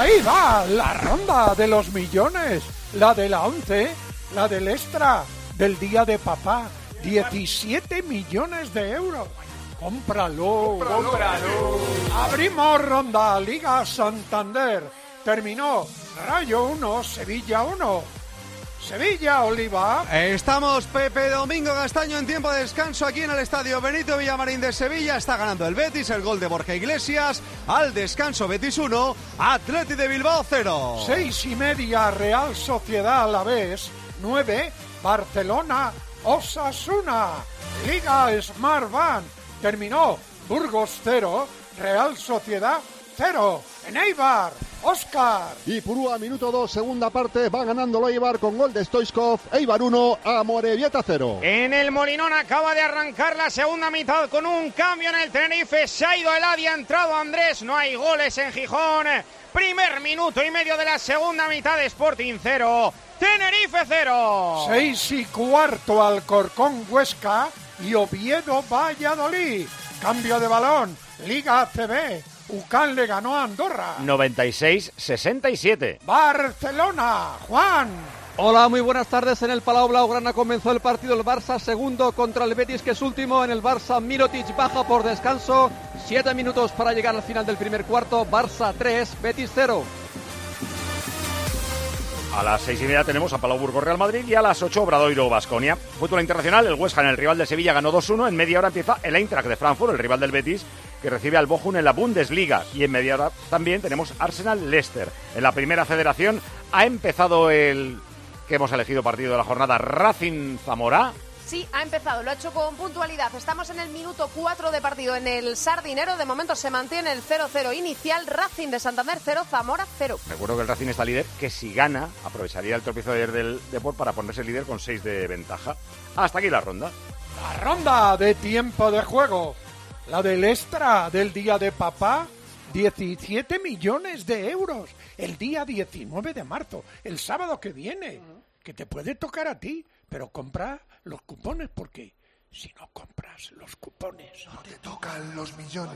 Ahí va la ronda de los millones, la de la 11, la del extra, del día de papá, 17 millones de euros. ¡Cómpralo! Abrimos ronda, Liga Santander. Terminó Rayo 1, Sevilla 1. Sevilla, Oliva. Estamos Pepe Domingo Castaño en tiempo de descanso aquí en el estadio Benito Villamarín de Sevilla. Está ganando el Betis, el gol de Borja Iglesias. Al descanso Betis 1, Athletic de Bilbao 0. 6:30 Real Sociedad Alavés. 9 Barcelona Osasuna. Liga Smartbank. Terminó Burgos 0, Real Sociedad 0. En Eibar, Óscar. Y Purúa, minuto 2, segunda parte, va ganando el Eibar con gol de Stoichkov. Eibar 1, Amorebieta 0. En el Molinón acaba de arrancar la segunda mitad con un cambio en el Tenerife. Se ha ido Eladi, ha entrado Andrés. No hay goles en Gijón. Primer minuto y medio de la segunda mitad, Sporting 0, Tenerife 0. 6:15 Alcorcón Huesca y Oviedo Valladolid. Cambio de balón, Liga ACB. UCAN le ganó a Andorra. 96-67. Barcelona, Juan. Hola, muy buenas tardes. En el Palau Blaugrana comenzó el partido el Barça, segundo contra el Betis, que es último. En el Barça, Mirotic baja por descanso. 7 minutos para llegar al final del primer cuarto. Barça 3, Betis 0. A las 6:30 tenemos a Palau Burgos Real Madrid y a las 8 Obradoiro Baskonia. Fútbol internacional, el West Ham, el rival de Sevilla, ganó 2-1. En media hora empieza el Eintracht de Frankfurt, el rival del Betis, que recibe al Bochum en la Bundesliga. Y en media hora también tenemos Arsenal-Leicester. En la primera federación ha empezado el que hemos elegido partido de la jornada, Racing-Zamora. Sí, ha empezado, lo ha hecho con puntualidad. Estamos en el minuto 4 de partido en el Sardinero. De momento se mantiene el 0-0 inicial. Racing de Santander 0, Zamora 0. Recuerdo que el Racing está líder, que si gana aprovecharía el tropiezo de ayer del Depor para ponerse líder con 6 de ventaja. Hasta aquí la ronda. La ronda de tiempo de juego. La del extra del día de papá. 17 millones de euros. El día 19 de marzo. El sábado que viene. Que te puede tocar a ti. Pero compra los cupones, porque si no compras los cupones no te tocan los millones.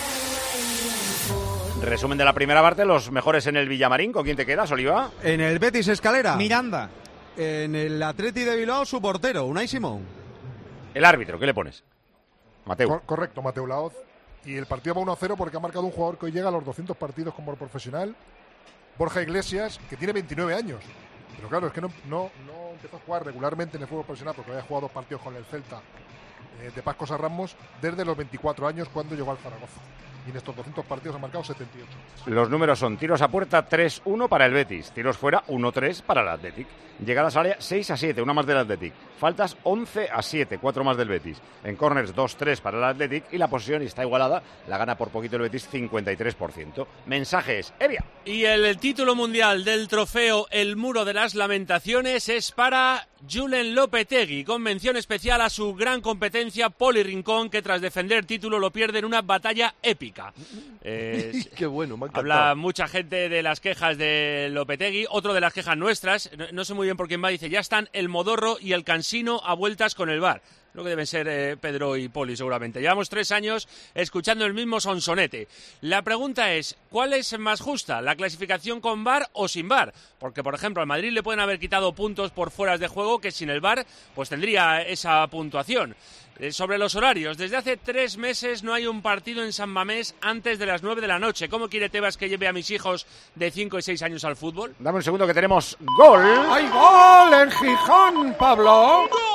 Resumen de la primera parte, los mejores en el Villamarín. ¿Con quién te quedas, Oliva? En el Betis Escalera. Miranda. En el Athletic de Bilbao, su portero, Unai Simón. El árbitro, ¿qué le pones? Mateu. Correcto, Mateu Laoz. Y el partido va 1-0 porque ha marcado un jugador que hoy llega a los 200 partidos como profesional, Borja Iglesias, que tiene 29 años. Pero claro, es que no empezó a jugar regularmente en el fútbol profesional porque había jugado 2 partidos con el Celta de Pascos a Ramos desde los 24 años cuando llegó al Zaragoza. Y en estos 200 partidos ha marcado 78. Los números son tiros a puerta 3-1 para el Betis, tiros fuera 1-3 para el Athletic, llegadas al área 6-7, una más del Athletic, faltas 11-7, 4 más del Betis, en córners 2-3 para el Athletic y la posesión está igualada, la gana por poquito el Betis 53%. Mensajes, Evia. Y el título mundial del trofeo El Muro de las Lamentaciones es para Julen Lopetegui, con mención especial a su gran competencia Poli Rincón, que tras defender título lo pierde en una batalla épica. Qué bueno, me ha encantado. Habla mucha gente de las quejas de Lopetegui, otro de las quejas nuestras, no sé muy bien por quién va, dice, ya están el Modorro y el Cansino a vueltas con el VAR. Lo que deben ser Pedro y Poli seguramente. Llevamos 3 años escuchando el mismo sonsonete. La pregunta es, ¿cuál es más justa? ¿La clasificación con VAR o sin VAR? Porque, por ejemplo, al Madrid le pueden haber quitado puntos por fueras de juego que sin el VAR pues tendría esa puntuación. Sobre los horarios, desde hace 3 meses no hay un partido en San Mamés antes de las 9 de la noche. ¿Cómo quiere Tebas que lleve a mis hijos de 5 y 6 años al fútbol? Dame un segundo que tenemos gol. ¡Hay gol en Gijón, Pablo! ¡Gol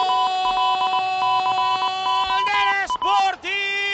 del Sporting!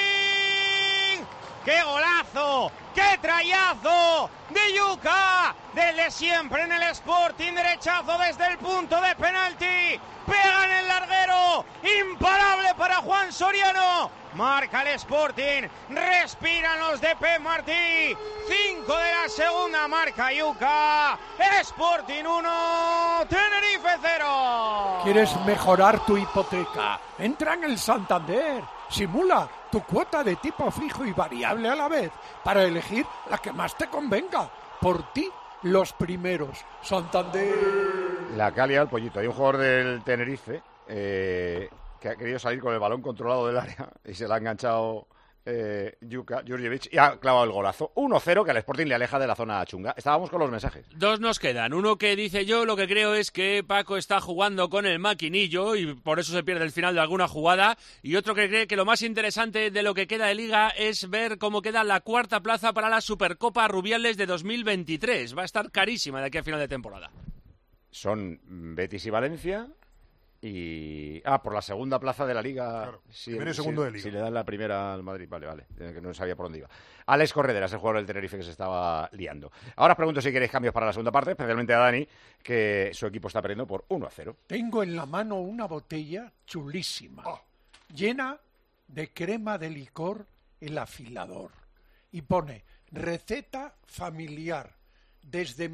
¡Qué golazo! ¡Qué trayazo de Yuca! Desde siempre en el Sporting, derechazo desde el punto de penalti. Pega en el larguero, imparable para Juan Soriano. Marca el Sporting, respiran los de Pep Martí. 5 de la segunda, marca Yuca. Sporting 1, Tenerife 0. ¿Quieres mejorar tu hipoteca? Entra en el Santander. Simula tu cuota de tipo fijo y variable a la vez para elegir la que más te convenga. Por ti, los primeros. Santander. La que ha liado el pollito. Hay un jugador del Tenerife que ha querido salir con el balón controlado del área y se le ha enganchado Yuka Jurjevic y ha clavado el golazo. 1-0 que al Sporting le aleja de la zona chunga. Estábamos con los mensajes. Dos nos quedan. Uno que dice: yo lo que creo es que Paco está jugando con el maquinillo y por eso se pierde el final de alguna jugada. Y otro que cree que lo más interesante de lo que queda de Liga es ver cómo queda la cuarta plaza para la Supercopa Rubiales de 2023. Va a estar carísima de aquí a final de temporada. Son Betis y Valencia. Y por la segunda plaza de la Liga. Claro, primero y segundo de Liga. Si le dan la primera al Madrid, vale, que no sabía por dónde iba. Alex Correderas, el jugador del Tenerife que se estaba liando. Ahora os pregunto si queréis cambios para la segunda parte, especialmente a Dani, que su equipo está perdiendo por 1-0. Tengo en la mano una botella chulísima, llena de crema de licor El Afilador. Y pone receta familiar desde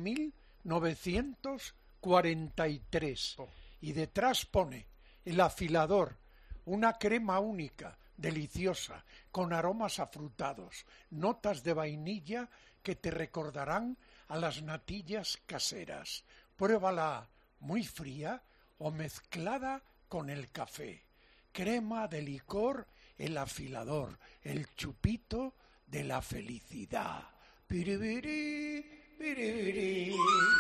1943. Y detrás pone El Afilador, una crema única, deliciosa, con aromas afrutados, notas de vainilla que te recordarán a las natillas caseras. Pruébala muy fría o mezclada con el café. Crema de licor El Afilador, el chupito de la felicidad. Piribiri, piribiri.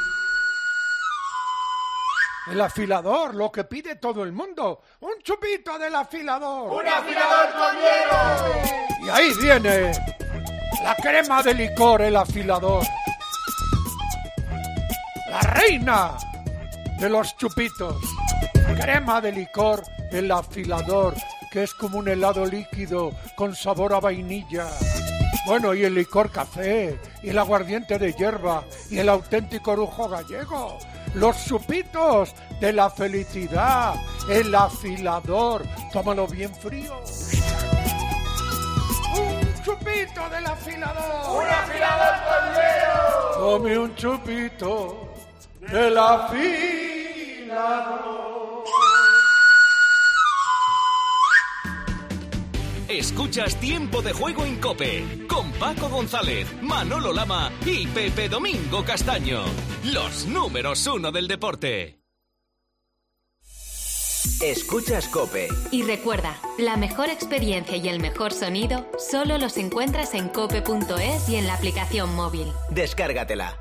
El Afilador, lo que pide todo el mundo. ¡Un chupito del Afilador! ¡Un afilador con hielo! Y ahí viene la crema de licor El Afilador. La reina de los chupitos. Crema de licor El Afilador, que es como un helado líquido con sabor a vainilla. Bueno, y el licor café, y el aguardiente de hierba, y el auténtico orujo gallego. Los chupitos de la felicidad, El Afilador. Tómalo bien frío. Un chupito del Afilador. ¡Un afilador con hielo! Tome un chupito del Afilador. Escuchas Tiempo de Juego en COPE con Paco González, Manolo Lama y Pepe Domingo Castaño. Los números 1 del deporte. Escuchas COPE. Y recuerda, la mejor experiencia y el mejor sonido solo los encuentras en cope.es y en la aplicación móvil. Descárgatela.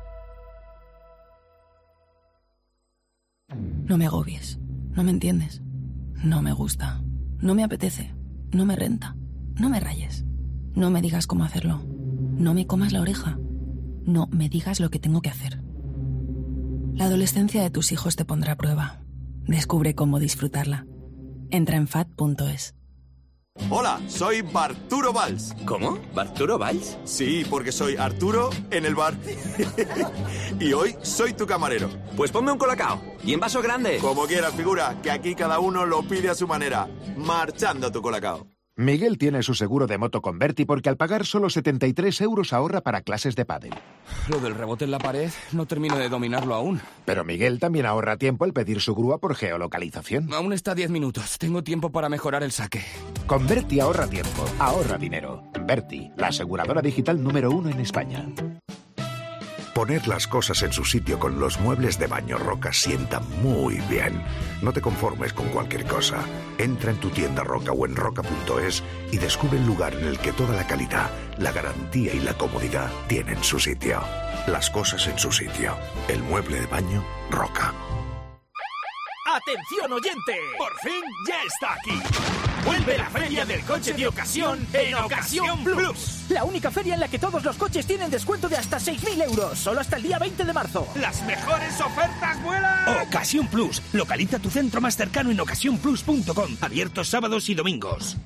No me agobies. No me entiendes. No me gusta. No me apetece. No me renta. No me rayes. No me digas cómo hacerlo. No me comas la oreja. No me digas lo que tengo que hacer. La adolescencia de tus hijos te pondrá a prueba. Descubre cómo disfrutarla. Entra en fat.es. Hola, soy Barturo Valls. ¿Cómo? ¿Barturo Valls? Sí, porque soy Arturo en el bar. Y hoy soy tu camarero. Pues ponme un colacao. ¿Y en vaso grande? Como quieras, figura, que aquí cada uno lo pide a su manera. Marchando tu colacao. Miguel tiene su seguro de moto con Berti porque al pagar solo 73 € ahorra para clases de pádel. Lo del rebote en la pared no termino de dominarlo aún. Pero Miguel también ahorra tiempo al pedir su grúa por geolocalización. Aún está 10 minutos. Tengo tiempo para mejorar el saque. Con Berti ahorra tiempo, ahorra dinero. Berti, la aseguradora digital número 1 en España. Poner las cosas en su sitio con los muebles de Baño Roca sienta muy bien. No te conformes con cualquier cosa. Entra en tu tienda Roca o en roca.es y descubre el lugar en el que toda la calidad, la garantía y la comodidad tienen su sitio. Las cosas en su sitio. El mueble de baño Roca. ¡Atención oyente! ¡Por fin ya está aquí! ¡Vuelve la feria del coche de ocasión en Ocasión Plus! La única feria en la que todos los coches tienen descuento de hasta 6.000 €, solo hasta el día 20 de marzo. ¡Las mejores ofertas vuelan! Ocasión Plus. Localiza tu centro más cercano en ocasiónplus.com. Abiertos sábados y domingos.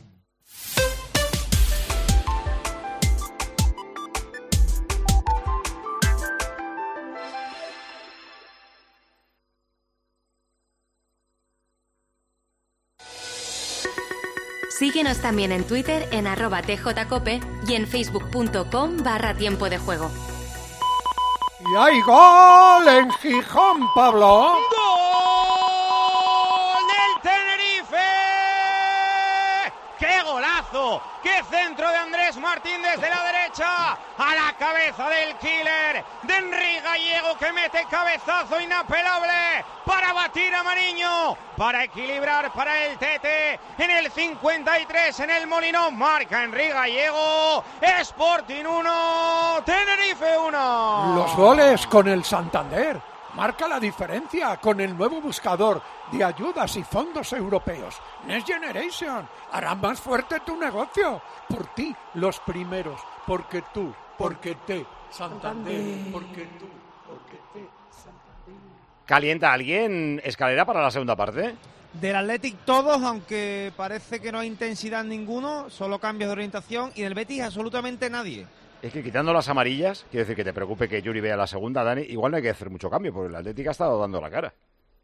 Síguenos también en Twitter en @tjcope y en facebook.com/tiempo de juego. Y hay gol en Gijón, Pablo. ¡Gol del Tenerife! ¡Qué golazo! ¡Qué centro de Andrés Martín desde la derecha! A la cabeza del killer de Enrique Gallego que mete cabezazo inapelable para batir a Mariño, para equilibrar para el Tete en el 53 en el Molinón. Marca Henry Gallego. Sporting 1, Tenerife 1. Los goles con el Santander. Marca la diferencia con el nuevo buscador de ayudas y fondos europeos. Next Generation hará más fuerte tu negocio. Por ti, los primeros. Porque tú, porque te. Santander, porque tú, porque te. Santander. ¿Calienta alguien escalera para la segunda parte? Del Athletic todos, aunque parece que no hay intensidad ninguno, solo cambios de orientación, y del Betis absolutamente nadie. Es que quitando las amarillas, quiero decir que te preocupe que Yuri vea la segunda, Dani, igual no hay que hacer mucho cambio, porque el Atlético ha estado dando la cara.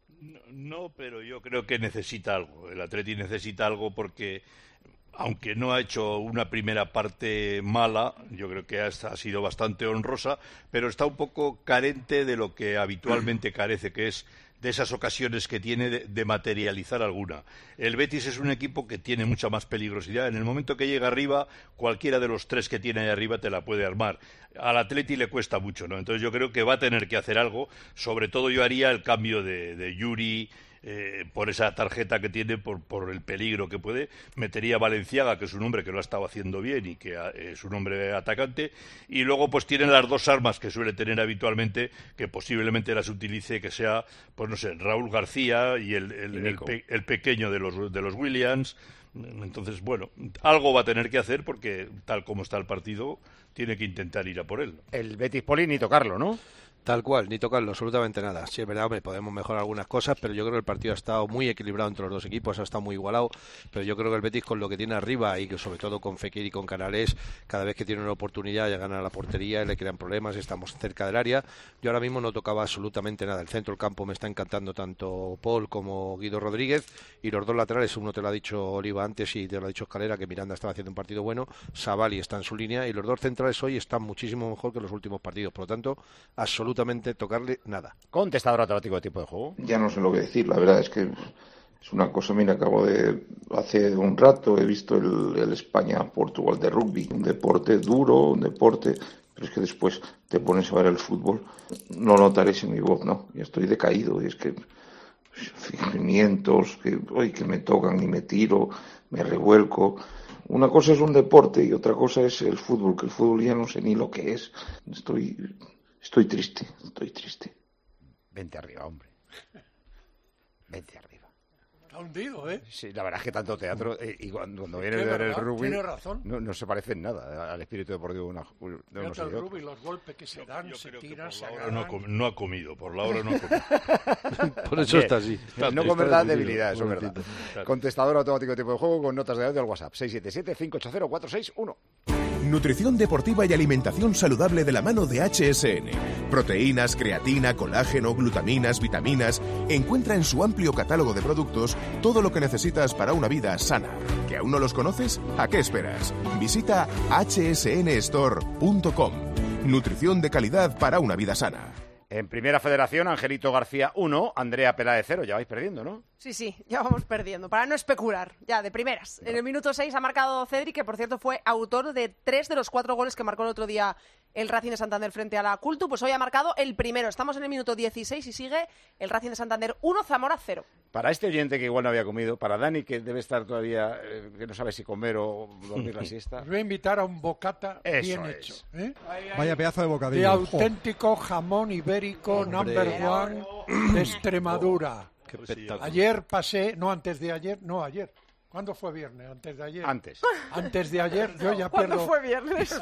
No, pero yo creo que necesita algo. El Atleti necesita algo porque, aunque no ha hecho una primera parte mala, yo creo que ha sido bastante honrosa, pero está un poco carente de lo que habitualmente carece, que es de esas ocasiones que tiene de materializar alguna. El Betis es un equipo que tiene mucha más peligrosidad. En el momento que llega arriba, cualquiera de los tres que tiene ahí arriba te la puede armar. Al Atleti le cuesta mucho, ¿no? Entonces yo creo que va a tener que hacer algo. Sobre todo yo haría el cambio de Yuri, por esa tarjeta que tiene, por el peligro que puede. Metería a Valenciaga, que es un hombre que lo ha estado haciendo bien y que es un hombre atacante, y luego pues tienen las dos armas que suele tener habitualmente, que posiblemente las utilice, que sea, pues no sé, Raúl García y el pequeño de los Williams. Entonces, bueno, algo va a tener que hacer porque tal como está el partido, tiene que intentar ir a por él. El Betis Poli ni tocarlo, ¿no? Tal cual, ni tocarlo, absolutamente nada. Sí, es verdad, hombre, podemos mejorar algunas cosas, pero yo creo que el partido ha estado muy equilibrado entre los dos equipos, ha estado muy igualado, pero yo creo que el Betis, con lo que tiene arriba y que sobre todo con Fekir y con Canales, cada vez que tiene una oportunidad ya gana la portería y le crean problemas, estamos cerca del área. Yo ahora mismo no tocaba absolutamente nada. El centro del campo me está encantando tanto Paul como Guido Rodríguez, y los dos laterales, uno te lo ha dicho Oliva antes y te lo ha dicho Escalera, que Miranda estaba haciendo un partido bueno, Savali está en su línea, y los dos centrales hoy están muchísimo mejor que los últimos partidos, por lo tanto, absolutamente tocarle nada. Contestador automático de tipo de juego. Ya no sé lo que decir, la verdad es que es una cosa. Mira, hace un rato he visto el España-Portugal de rugby, un deporte duro, un deporte, pero es que después te pones a ver el fútbol, no notaréis en mi voz, ¿no? Ya estoy decaído, y es que fingimientos, que me tocan y me tiro, me revuelco. Una cosa es un deporte y otra cosa es el fútbol, que el fútbol ya no sé ni lo que es. Estoy triste. Vente arriba, hombre. Vente arriba. Está hundido, ¿eh? Sí, la verdad es que tanto teatro, y cuando viene de ver el rugby, tiene razón. No se parece en nada al espíritu deportivo de unos el rugby, los golpes que se dan, se tiran, se agarran. No ha comido, por la hora no ha comido. Por eso está así. No comer da debilidad, eso es verdad. Contestador automático de tipo de juego con notas de audio al WhatsApp 677-580-461. Nutrición deportiva y alimentación saludable de la mano de HSN. Proteínas, creatina, colágeno, glutaminas, vitaminas. Encuentra en su amplio catálogo de productos todo lo que necesitas para una vida sana. ¿Que aún no los conoces? ¿A qué esperas? Visita hsnstore.com. Nutrición de calidad para una vida sana. En Primera Federación, Angelito García 1, Andrea Peláez 0. Ya vais perdiendo, ¿no? Sí, ya vamos perdiendo. Para no especular, ya de primeras. En el minuto 6 ha marcado Cedric, que por cierto fue autor de 3 de los 4 goles que marcó el otro día el Racing de Santander frente a la Cultu. Pues hoy ha marcado el primero. Estamos en el minuto 16 y sigue el Racing de Santander 1, Zamora 0. Para este oyente que igual no había comido, para Dani, que debe estar todavía, que no sabe si comer o dormir la siesta. Os voy a invitar a un bocata bien hecho. ¿Eh? Vaya pedazo de bocadillo. De auténtico jamón ibérico, number one de Extremadura. Qué espectáculo. Ayer pasé, ayer. ¿Cuándo fue viernes? ¿Antes de ayer? Antes de ayer, yo ya pierdo. ¿Cuándo fue viernes?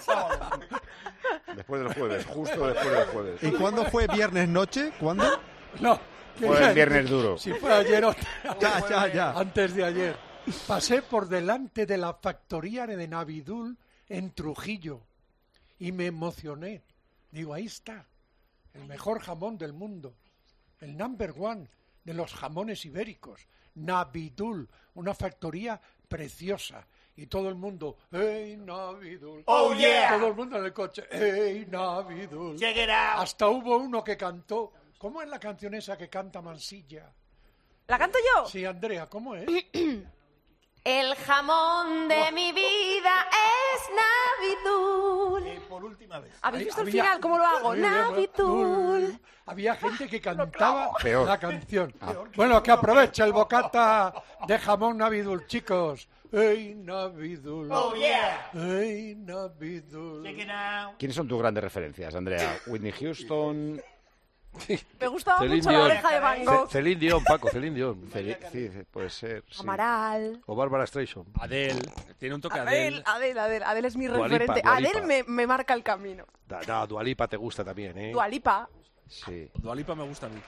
Después del jueves, justo después del jueves. ¿Y cuándo fue viernes noche? ¿Cuándo? No. Fue el viernes duro. Si fue ayer o ya. Antes de ayer. Pasé por delante de la factoría de Navidul en Trujillo y me emocioné. Digo, ahí está, el mejor jamón del mundo, el number one de los jamones ibéricos, Navidul, una factoría preciosa. Y todo el mundo, ¡hey, Navidul! ¡Oh, yeah! Todo el mundo en el coche, ¡hey, Navidul! Check it out. Hasta hubo uno que cantó. ¿Cómo es la canción esa que canta Mansilla? ¿La canto yo? Sí, Andrea, ¿cómo es? El jamón de mi vida es Navidul. Por última vez. ¿Habéis visto el final? ¿Cómo lo hago? Navidul. Había gente que cantaba Peor. la canción. Bueno, que aproveche el bocata de jamón Navidul, chicos. ¡Ey, Navidul! Oh, yeah. ¡Ey, Navidul! ¿Quiénes son tus grandes referencias, Andrea? Whitney Houston. Me gustaba Celine mucho la Dion. oreja de Van Gogh. Celine Dion, Paco, Celine Dion. Sí, puede ser. Sí. Amaral. O Barbara Streisand. Adele. Tiene un toque Adele. Adele es mi Dua Lipa, referente. Dua Lipa. Adele me marca el camino. No, Dua Lipa te gusta también, ¿eh? Dua Lipa. Sí. Dua Lipa me gusta a mí.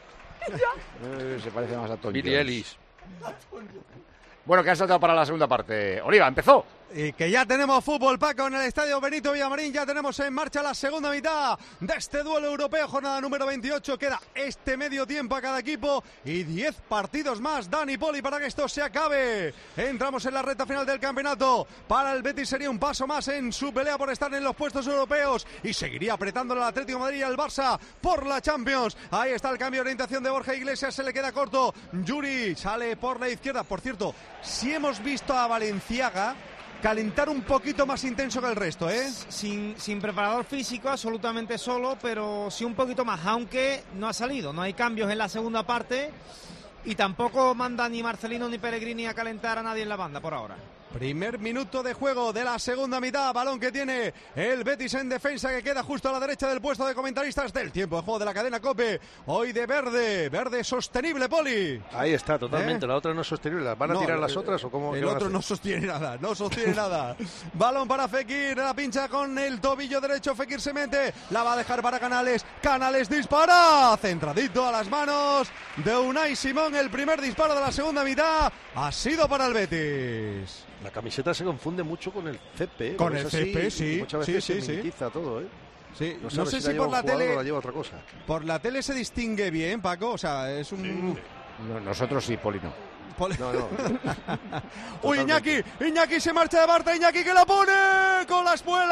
Se parece más a Tom Billie Jones. Eilish. Bueno, que han saltado para la segunda parte. Oliva, empezó. Y que ya tenemos fútbol, Paco, en el Estadio Benito Villamarín. Ya tenemos en marcha la segunda mitad de este duelo europeo, jornada número 28. Queda este medio tiempo a cada equipo y 10 partidos más, Dani Poli, para que esto se acabe. Entramos en la recta final del campeonato. Para el Betis sería un paso más en su pelea por estar en los puestos europeos y seguiría apretando el Atlético de Madrid y al Barça por la Champions. Ahí está el cambio de orientación de Borja Iglesias, se le queda corto. Yuri sale por la izquierda. Por cierto, si hemos visto a Valenciaga calentar un poquito más intenso que el resto, ¿eh? Sin preparador físico, absolutamente solo, pero sí un poquito más, aunque no ha salido. No hay cambios en la segunda parte y tampoco manda ni Marcelino ni Pellegrini a calentar a nadie en la banda por ahora. Primer minuto de juego de la segunda mitad, balón que tiene el Betis en defensa, que queda justo a la derecha del puesto de comentaristas del tiempo de juego de la cadena COPE, hoy de verde sostenible, Poli. Ahí está, totalmente, la otra no es sostenible. ¿Las van a tirar las otras o cómo? El otro no sostiene nada, no sostiene nada. Balón para Fekir, la pincha con el tobillo derecho, Fekir se mete, la va a dejar para Canales, Canales dispara, centradito a las manos de Unai Simón, el primer disparo de la segunda mitad ha sido para el Betis. La camiseta se confunde mucho con el césped, ¿eh? Con el césped, sí. Muchas veces sí, se mimetiza todo, ¿eh? Sí, No sé si la lleva por la un jugador tele o la lleva otra cosa. Por la tele se distingue bien, Paco, o sea, es un... Nosotros sí, Poli no. No. Uy, Iñaki se marcha de Bartra, Iñaki que la pone con la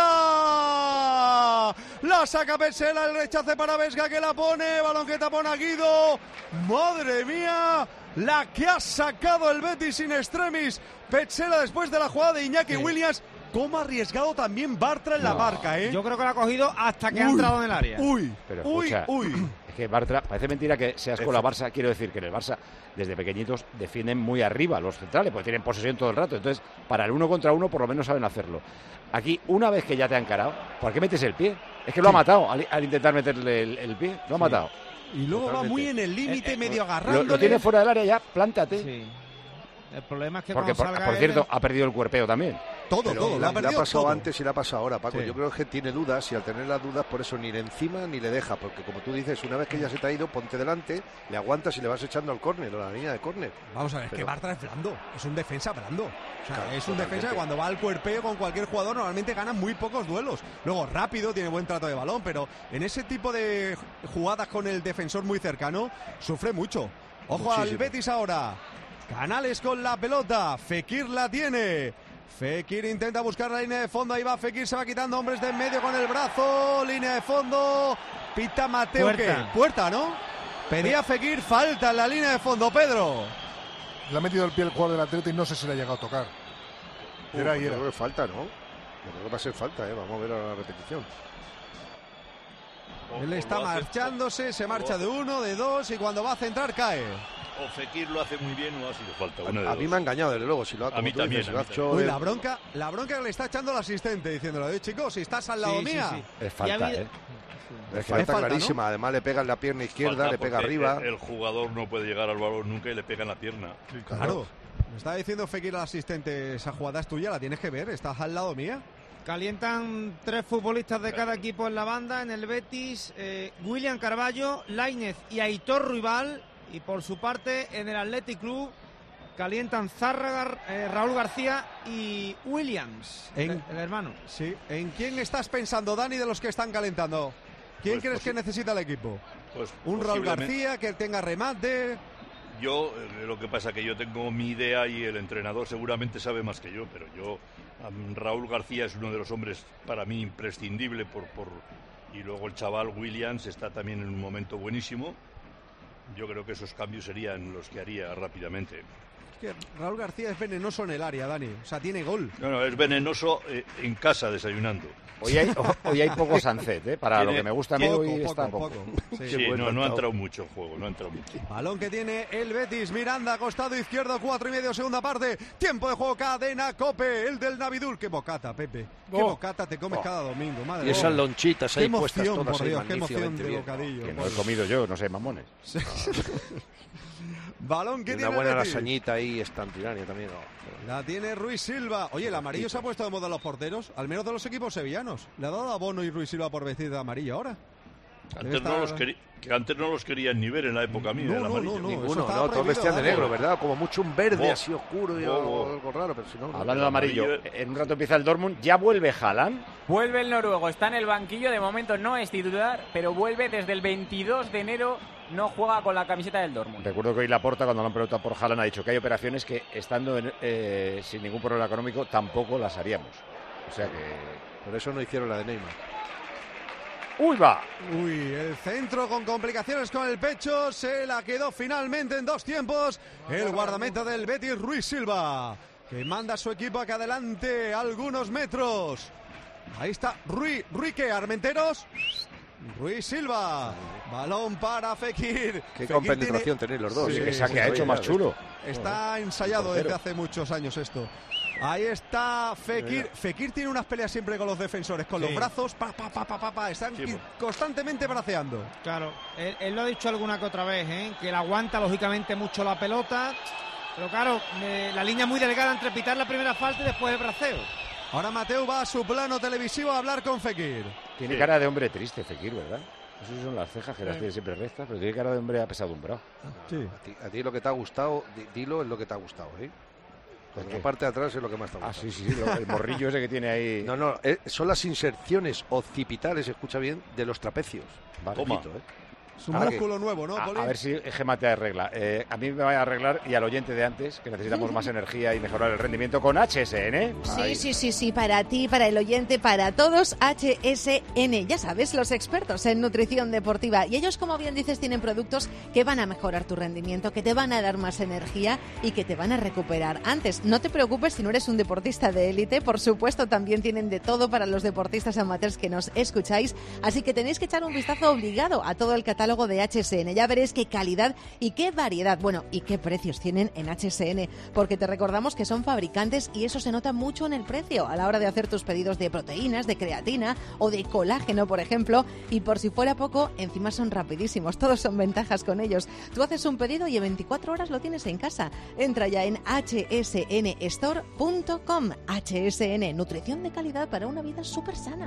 espuela. La saca Pesela, el rechace para Vesga que la pone, balón que tapona Guido. Madre mía, la que ha sacado el Betis in extremis. Pesela después de la jugada de Iñaki Williams. Cómo ha arriesgado también Bartra en la marca, ¿eh? Yo creo que la ha cogido hasta que ha entrado en el área. Pero escucha, es que Bartra, parece mentira que seas con la Barça. Quiero decir que en el Barça, desde pequeñitos, defienden muy arriba los centrales, porque tienen posesión todo el rato. Entonces, para el 1 contra 1, por lo menos saben hacerlo. Aquí, una vez que ya te han encarado, ¿por qué metes el pie? Es que lo ha matado al intentar meterle el pie. Lo ha matado. Y luego va muy en el límite, medio agarrando. Lo tiene fuera del área ya, plántate. Sí. El problema es que porque, cuando salga por cierto, ha perdido el cuerpeo también. Todo, le ha pasado todo. antes y le ha pasado ahora, Paco. Sí. Yo creo que tiene dudas y al tener las dudas, por eso ni le encima ni le deja. Porque como tú dices, una vez que ya se te ha ido, ponte delante, le aguantas y le vas echando al córner, a la línea de córner. Vamos a ver, que Bartra es blando, es un defensa blando. O sea, Claro, es un defensa que cuando va al cuerpeo con cualquier jugador normalmente gana muy pocos duelos. Luego rápido, tiene buen trato de balón, pero en ese tipo de jugadas con el defensor muy cercano, sufre mucho. Ojo Muchísimo. al Betis ahora. Canales con la pelota, Fekir la tiene. Fekir intenta buscar la línea de fondo, ahí va Fekir, se va quitando hombres de en medio con el brazo, línea de fondo, pita Mateo, Puerta. ¿qué? Puerta, ¿no? Pedía Fekir, falta en la línea de fondo, Pedro. Le ha metido el pie el jugador del Atlético y no sé si le ha llegado a tocar. Era. Yo creo que falta, ¿no? Yo creo que va a ser falta, ¿eh? Vamos a ver a la repetición. Él está marchándose, se marcha de uno, de dos y cuando va a centrar cae. O Fekir lo hace muy bien o ha sido falta. A mí me ha engañado, desde luego. Si lo ha, A mí como tú dices, también, si lo ha a mí hecho Uy, él- la bronca que le está echando el asistente diciéndole, chicos, si estás al lado mía. Es falta, ¿eh? Es falta falta, clarísima. ¿no? Además le pega en la pierna izquierda, Falta le pega porque arriba. El jugador no puede llegar al balón nunca y le pega en la pierna. Claro. Me está diciendo Fekir al asistente, esa jugada es tuya, la tienes que ver, estás al lado mía. Calientan 3 futbolistas de cada equipo en la banda. En el Betis, William Carballo, Lainez y Aitor Ruibal. Y por su parte, en el Athletic Club, calientan Zárraga, Raúl García y Williams, el hermano. Sí. ¿En quién estás pensando, Dani, de los que están calentando? ¿Quién Pues crees que necesita el equipo? Pues Un Raúl posiblemente- García que tenga remate. Yo, lo que pasa que yo tengo mi idea y el entrenador seguramente sabe más que yo, pero yo, Raúl García es uno de los hombres para mí imprescindible y luego el chaval Williams está también en un momento buenísimo. Yo creo que esos cambios serían los que haría rápidamente. Es que Raúl García es venenoso en el área, Dani. O sea, tiene gol. No, es venenoso en casa desayunando. Hoy hay poco Sancet, para lo que me gusta a mí hoy está poco. Sí, no ha entrado mucho en juego, no ha entrado mucho. Balón que tiene el Betis, Miranda, costado izquierdo, 4,5, segunda parte. Tiempo de juego, cadena COPE, el del Navidul. Qué bocata, Pepe. Qué bocata te comes cada domingo, madre. Y esas lonchitas ahí puestas todas por Dios, ahí, qué emoción de bocadillo. Que no he comido yo, no sé, mamones. Balón que y tiene una buena Betis. lasañita ahí instantánea también. La tiene Ruiz Silva. Oye, el amarillo se ha puesto de moda a los porteros, al menos de los equipos sevillanos. Le ha dado a Bono y Ruiz Silva por vestir de amarillo ahora. Antes no los querían ni ver en la época mía. No, ninguno, todos vestían de negro, ¿verdad? Como mucho un verde así oscuro y algo raro, pero si no. Hablando de amarillo, en un rato empieza el Dortmund, ¿ya vuelve Haaland? Vuelve el noruego, está en el banquillo, de momento no es titular, pero vuelve desde el 22 de enero, no juega con la camiseta del Dortmund. Recuerdo que hoy Laporta, cuando le han preguntado por Haaland, ha dicho que hay operaciones que, estando sin ningún problema económico, tampoco las haríamos. O sea que... Por eso no hicieron la de Neymar. ¡Uy, va! Uy, el centro con complicaciones con el pecho, se la quedó finalmente en 2 tiempos el guardameta del Betis, Ruiz Silva, que manda a su equipo acá adelante algunos metros. Ahí está Ruique Armenteros. Ruiz Silva, balón para Fekir. Qué compenetración tenéis los dos. Sí, que saque ha hecho más chulo. Está ensayado desde hace muchos años esto. Ahí está Fekir. Fekir tiene unas peleas siempre con los defensores, con los brazos, están constantemente braceando. Claro, él lo ha dicho alguna que otra vez, que él aguanta lógicamente mucho la pelota, pero claro, la línea muy delgada entre pitar la primera falta y después el braceo. Ahora Mateu va a su plano televisivo a hablar con Fekir. Tiene cara de hombre triste Fekir, ¿verdad? Esas son las cejas, que las tiene siempre rectas, pero tiene cara de hombre apesadumbrado. Sí. A ti lo que te ha gustado, dilo es lo que te ha gustado, ¿eh? La parte de atrás es lo que más te gusta. Sí, el morrillo ese que tiene ahí. No, son las inserciones occipitales, escucha bien, de los trapecios. Toma. Es un músculo nuevo, ¿no, Poli? A ver si Gemma te arregla. A mí me va a arreglar, y al oyente de antes, que necesitamos más energía y mejorar el rendimiento con HSN. Sí, para ti, para el oyente, para todos, HSN. Ya sabes, los expertos en nutrición deportiva. Y ellos, como bien dices, tienen productos que van a mejorar tu rendimiento, que te van a dar más energía y que te van a recuperar antes. No te preocupes si no eres un deportista de élite. Por supuesto, también tienen de todo para los deportistas amateurs que nos escucháis. Así que tenéis que echar un vistazo obligado a todo el catálogo de HSN. Ya veréis qué calidad y qué variedad, bueno, y qué precios tienen en HSN, porque te recordamos que son fabricantes y eso se nota mucho en el precio a la hora de hacer tus pedidos de proteínas, de creatina o de colágeno, por ejemplo, y por si fuera poco, encima son rapidísimos, todos son ventajas con ellos. Tú haces un pedido y en 24 horas lo tienes en casa. Entra ya en hsnstore.com. HSN, nutrición de calidad para una vida súper sana.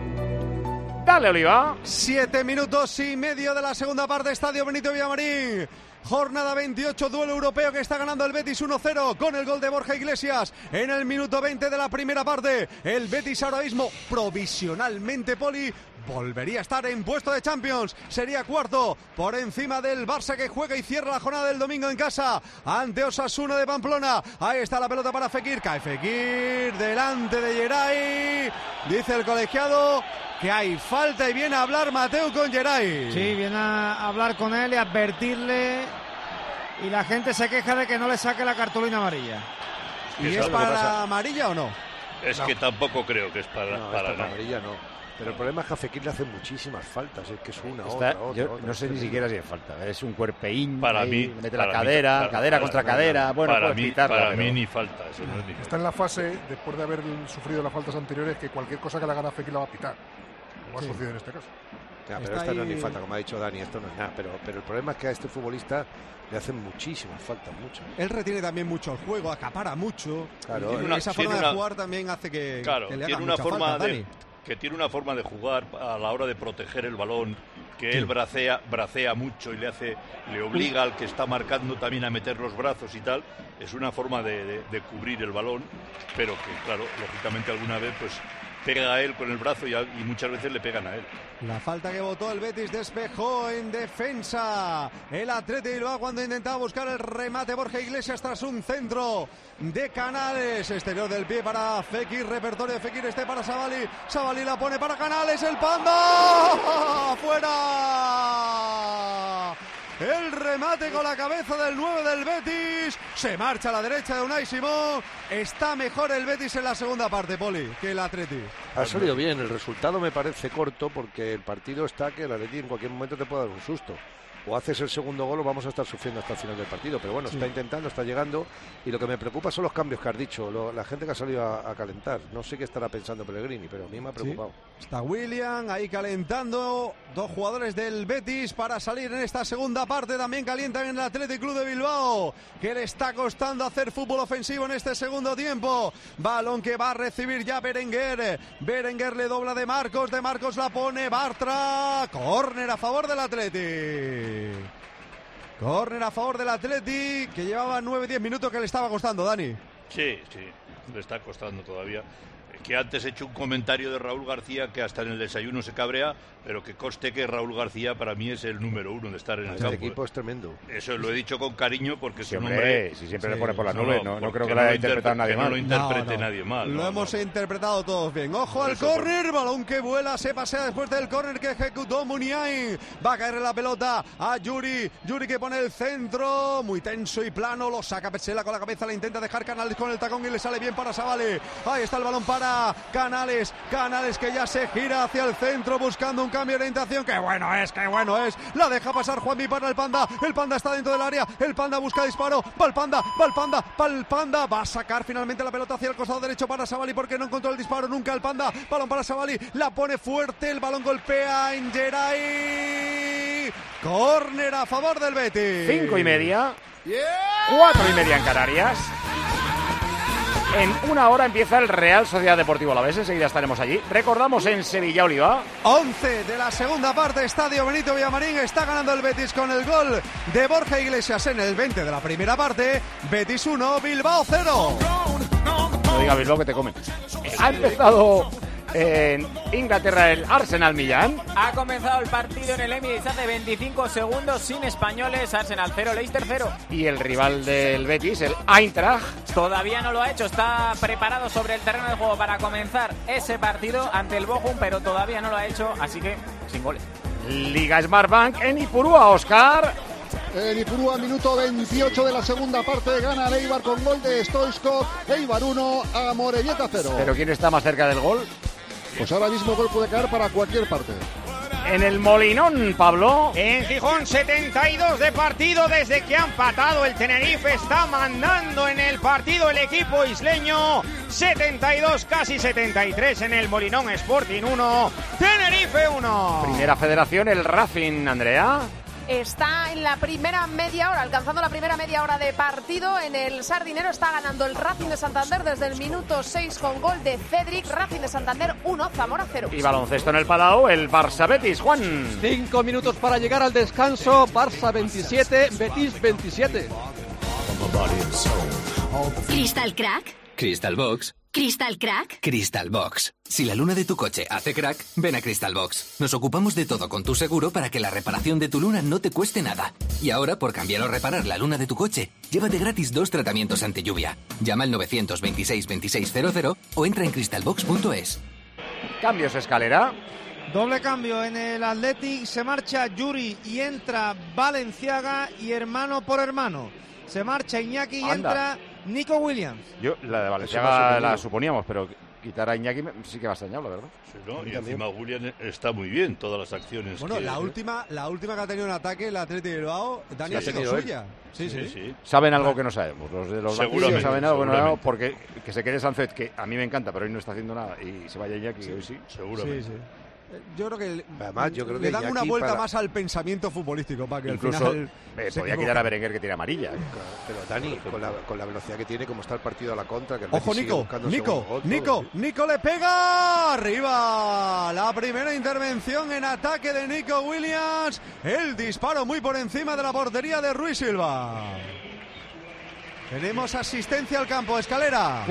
Dale, Oliva. 7 minutos y medio de la segunda parte, Estadio Benito Villamarín. Jornada 28, duelo europeo que está ganando el Betis 1-0 con el gol de Borja Iglesias en el minuto 20 de la primera parte. El Betis ahora mismo, provisionalmente, Poli, volvería a estar en puesto de Champions. Sería cuarto por encima del Barça, que juega y cierra la jornada del domingo en casa ante Osasuna de Pamplona. Ahí está la pelota para Fekir. Cae Fekir delante de Geray. Dice el colegiado que hay falta y viene a hablar Mateu con Geray. Sí, viene a hablar con él y a advertirle, y la gente se queja de que no le saque la cartulina amarilla. ¿Y es para la amarilla o no? Es que tampoco creo que es para la amarilla, no. Pero el problema es que a Fekir le hacen muchísimas faltas, es que es una, otra. No sé ni siquiera si es falta, es un cuerpeín. Para mí, mete la cadera, cadera contra cadera. Bueno, para mí pero... ni falta. Eso no es ni falta. Está en la fase, después de haber sufrido las faltas anteriores, que cualquier cosa que le haga a Fekir la va a pitar. Como ha sucedido en este caso. Ya, pero esta no es ni falta, como ha dicho Dani, esto no es nada. Pero el problema es que a este futbolista le hacen muchísimas faltas, mucho. Él retiene también mucho el juego, acapara mucho. Claro, esa forma de jugar también hace que le haga mucha falta, Dani. Que tiene una forma de jugar a la hora de proteger el balón, que él bracea mucho y le obliga al que está marcando también a meter los brazos y tal. Es una forma de cubrir el balón, pero que, claro, lógicamente alguna vez pues pega a él con el brazo y muchas veces le pegan a él. La falta que votó el Betis despejó en defensa el Athletic Bilbao cuando intentaba buscar el remate Borja Iglesias tras un centro de Canales. Exterior del pie para Fekir, repertorio de Fekir, para Savali. Savali la pone para Canales, el Panda ¡fuera! el remate con la cabeza del 9 del Betis, se marcha a la derecha de Unai Simón. Está mejor el Betis en la segunda parte, Poli, que el Atleti. Ha salido bien, el resultado me parece corto porque el partido está que el Atleti en cualquier momento te puede dar un susto. O haces el segundo gol o vamos a estar sufriendo hasta el final del partido. Pero bueno, está intentando, está llegando. Y lo que me preocupa son los cambios que has dicho, la gente que ha salido a calentar. No sé qué estará pensando Pellegrini, pero a mí me ha preocupado. Está William ahí calentando. Dos jugadores del Betis para salir en esta segunda parte. También calientan en el Athletic Club de Bilbao, que le está costando hacer fútbol ofensivo en este segundo tiempo. Balón que va a recibir ya Berenguer. Berenguer le dobla de Marcos la pone Bartra. Córner a favor del Athletic. Córner a favor del Athletic, que llevaba 9-10 minutos que le estaba costando, Dani. Sí, le está costando todavía. Que antes he hecho un comentario de Raúl García que hasta en el desayuno se cabrea, pero que conste que Raúl García para mí es el número 1 de estar en el campo. El equipo es tremendo. Eso lo he dicho con cariño porque si es un hombre... Si siempre le pone por las nubes, no creo que lo haya interpretado nadie mal. No lo interprete nadie mal. Lo hemos interpretado todos bien. Ojo al córner, balón que vuela, se pasea después del córner que ejecutó Muniain. Va a caer la pelota a Yuri que pone el centro, muy tenso y plano, lo saca Pesela con la cabeza, le intenta dejar Canales con el tacón y le sale bien para Savale. Ahí está el balón para Canales que ya se gira hacia el centro buscando un cambio de orientación. ¡Qué bueno es! La deja pasar Juanmi para el Panda está dentro del área, el Panda busca disparo, va el Panda, va a sacar finalmente la pelota hacia el costado derecho para Savali porque no encontró el disparo nunca el Panda, balón para Savali, la pone fuerte, el balón golpea en Geray. Córner a favor del Betis. 5:30, 4:30 en Canarias. En una hora empieza el Real Sociedad Deportivo Alavés, enseguida estaremos allí. Recordamos en Sevilla Oliva. 11 de la segunda parte, Estadio Benito Villamarín, está ganando el Betis con el gol de Borja Iglesias en el 20 de la primera parte. Betis 1, Bilbao 0. No diga Bilbao que te comen. Ha empezado en Inglaterra el Arsenal Millán. Ha comenzado el partido en el Emirates hace 25 segundos sin españoles. Arsenal 0, Leicester 0. Y el rival del Betis, el Eintracht, todavía no lo ha hecho. Está preparado sobre el terreno de juego para comenzar ese partido ante el Bochum, pero todavía no lo ha hecho, así que sin goles. Liga Smartbank en Ipurúa, Óscar. En Ipurúa, minuto 28 de la segunda parte, gana el Eibar con gol de Stoichkov. Eibar 1, Amorebieta 0. ¿Pero quién está más cerca del gol? Pues ahora mismo el gol puede caer para cualquier parte. En el Molinón, Pablo. En Gijón, 72 de partido desde que ha empatado el Tenerife. Está mandando en el partido el equipo isleño. 72, casi 73 en el Molinón. Sporting 1, Tenerife 1. Primera Federación, el Racing, Andrea. Está en la primera media hora, alcanzando la primera media hora de partido. En el Sardinero está ganando el Racing de Santander desde el minuto 6 con gol de Cedric. Racing de Santander 1, Zamora 0. Y baloncesto en el Palau, el Barça Betis, Juan. 5 minutos para llegar al descanso. Barça 27, Betis 27. ¿Crystal Crack? Crystal Box. ¿Crystal Crack? Crystal Box. Si la luna de tu coche hace crack, ven a Crystal Box. Nos ocupamos de todo con tu seguro para que la reparación de tu luna no te cueste nada. Y ahora, por cambiar o reparar la luna de tu coche, llévate gratis 2 tratamientos ante lluvia. Llama al 926 2600 o entra en crystalbox.es. Cambios, Escalera. Doble cambio en el Athletic, se marcha Yuri y entra Valenciaga, y hermano por hermano. Se marcha Iñaki y entra Nico Williams. Yo la de Valenciaga la suponíamos, pero quitar a Iñaki sí que va a extrañar, la verdad. Sí, ¿no? Y encima Williams está muy bien, todas las acciones. Bueno, la última que ha tenido en ataque el Atlético de Bilbao, Dani, ha sido suya. Sí. Saben algo que no sabemos. Los de los banquillos saben algo que no sabemos, porque que se quede Sánchez, que a mí me encanta, pero hoy no está haciendo nada, y se vaya Iñaki, que hoy sí. Seguramente. Sí. Yo creo que, además, le dan una vuelta más al pensamiento futbolístico para que incluso al final podía quitar a Berenguer, que tiene amarilla. Pero Dani, con la velocidad que tiene, como está el partido a la contra, que el ojo, Nico le pega arriba. La primera intervención en ataque de Nico Williams, el disparo muy por encima de la portería de Ruiz Silva. Tenemos asistencia al campo, Escalera.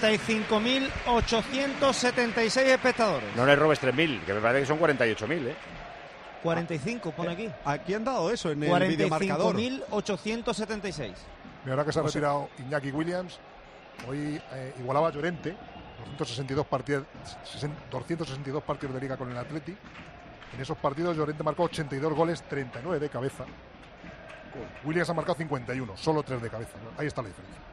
45.876 espectadores. No le robes 3.000, que me parece que son 48.000, 45, pone aquí. Aquí han dado eso en el videomarcador. 45.876. Y ahora que se ha retirado Iñaki Williams, hoy igualaba a Llorente, 262 partidos de liga con el Athletic. En esos partidos Llorente marcó 82 goles, 39 de cabeza. Williams ha marcado 51, solo 3 de cabeza, ¿no? Ahí está la diferencia.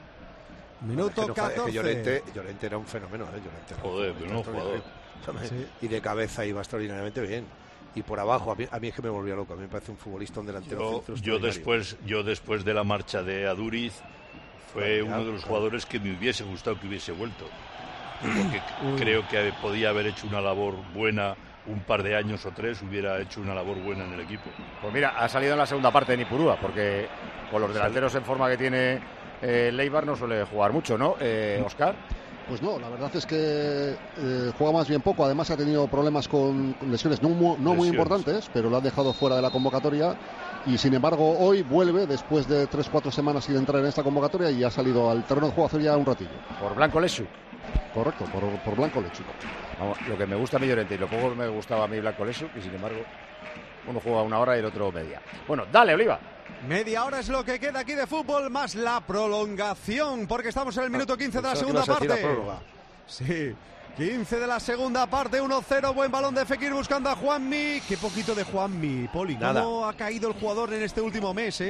Minuto 14. Llorente era un fenómeno, Llorente. Joder, pero no jugador. Sí. Y de cabeza iba extraordinariamente bien. Y por abajo, a mí es que me volvía loco. A mí me parece un futbolista, un delantero. Yo después de la marcha de Aduriz, fue uno de los jugadores que me hubiese gustado que hubiese vuelto. Porque creo que podía haber hecho una labor buena. Un par de años o 3 hubiera hecho una labor buena en el equipo. Pues mira, ha salido en la segunda parte de Nipurúa, porque con los delanteros en forma que tiene Leibar no suele jugar mucho, ¿no, Óscar? Pues no, la verdad es que juega más bien poco. Además ha tenido problemas con lesiones no muy importantes, pero lo ha dejado fuera de la convocatoria. Y sin embargo hoy vuelve después de 3-4 semanas sin entrar en esta convocatoria y ha salido al terreno de juego hace ya un ratillo. Por Blanco Lechu. Correcto, por Blanco Lechu. Vamos, lo que me gusta a mí Llorente y lo poco que me gustaba a mí Blanco Lechu, y sin embargo uno juega una hora y el otro media. Bueno, dale, Oliva. Media hora es lo que queda aquí de fútbol, más la prolongación, porque estamos en el minuto 15 de la segunda parte. Sí, 15 de la segunda parte, 1-0, buen balón de Fekir buscando a Juanmi. Qué poquito de Juanmi, Poli. ¿Cómo ha caído el jugador en este último mes,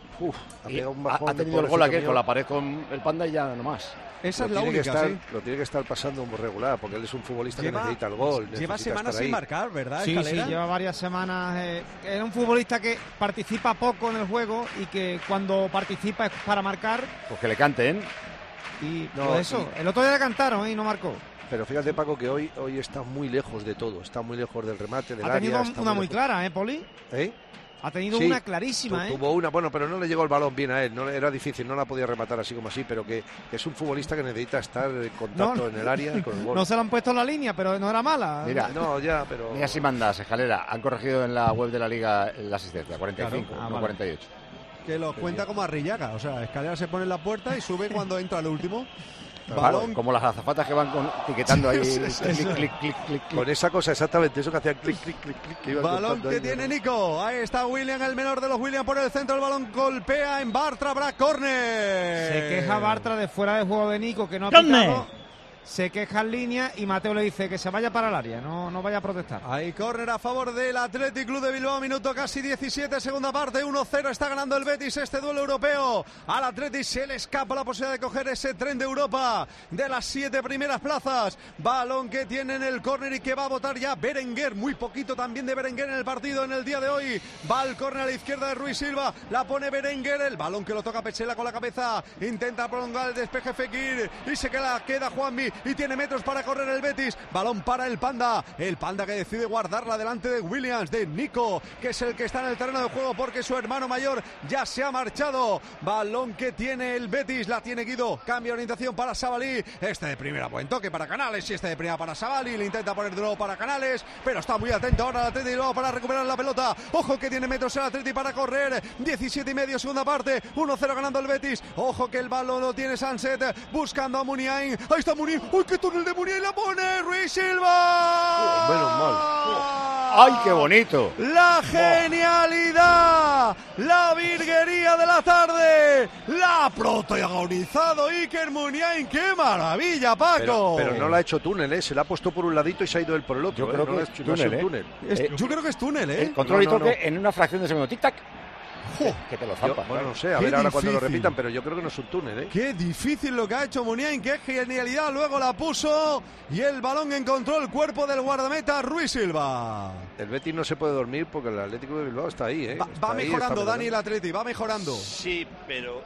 ha tenido el gol aquel con la pared con el Panda y ya nomás. Esa es la única, Lo tiene que estar pasando muy regular, porque él es un futbolista que necesita el gol. Lleva semanas sin marcar, ¿verdad? Sí, lleva varias semanas. Era un futbolista que participa poco en el juego y que cuando participa es para marcar. Pues que le canten. Y el otro día le cantaron y no marcó. Pero fíjate, Paco, que hoy está muy lejos de todo. Está muy lejos del remate, del área. Ha tenido una muy clara, Poli. Ha tenido una clarísima, Tuvo una, pero no le llegó el balón bien a él, no era difícil, no la podía rematar así como así, pero que es un futbolista que necesita estar en contacto en el área con el gol. No se lo han puesto en la línea, pero no era mala. Mira, mira si mandas, Escalera, han corregido en la web de la Liga la asistencia, 45, no 48. Que lo cuenta como Arrillaga, o sea, Escalera se pone en la puerta y sube cuando entra el último. Balón. Como las azafatas que van etiquetando ahí. Clic. Con esa cosa exactamente, eso que hacían clic. Balón que tiene Nico. Ahí está William, el menor de los William por el centro. El balón golpea en Bartra, habrá córner. Se queja Bartra de fuera de juego de Nico, que no ha pitado. Se queja en línea y Mateo le dice que se vaya para el área, no vaya a protestar. Hay córner a favor del Athletic Club de Bilbao, minuto casi 17, segunda parte, 1-0, está ganando el Betis este duelo europeo. Al Athletic se le escapa la posibilidad de coger ese tren de Europa de las 7 primeras plazas. Balón que tiene en el córner y que va a botar ya Berenguer, muy poquito también de Berenguer en el partido en el día de hoy. Va al córner a la izquierda de Ruiz Silva, la pone Berenguer, el balón que lo toca Pechela con la cabeza, intenta prolongar el despeje Fekir y se queda Juanmi. Y tiene metros para correr el Betis. Balón para el Panda que decide guardarla delante de Williams, de Nico, que es el que está en el terreno de juego porque su hermano mayor ya se ha marchado. Balón que tiene el Betis, la tiene Guido, cambia orientación para Sabalí, este de primera, buen toque para Canales y este de primera para Sabalí, le intenta poner de nuevo para Canales, pero está muy atento ahora el Atleti luego para recuperar la pelota. Ojo que tiene metros el Atleti para correr, 17,5 segunda parte, 1-0 ganando el Betis. Ojo que el balón lo tiene Sanset buscando a Muniain, ahí está Muniain, ¡uy, qué túnel de Muniain! La pone Ruiz Silva. Menos mal. ¡Ay, qué bonito! La genialidad, la virguería de la tarde, la protagonizado Iker Muniain. ¡Qué maravilla, Paco! Pero no la ha hecho túnel, se la ha puesto por un ladito y se ha ido él por el otro. Yo creo que es túnel, yo creo que es túnel, Control y toque en una fracción de segundo. Tic-tac. Que te lo zampa. Bueno, no sé, a ver ahora cuando lo repitan, pero yo creo que no es un túnel, Qué difícil lo que ha hecho Muniain, qué genialidad, luego la puso y el balón encontró el cuerpo del guardameta Ruiz Silva. El Betis no se puede dormir porque el Atlético de Bilbao está ahí, Va mejorando, Dani, el Atleti, va mejorando. Sí, pero...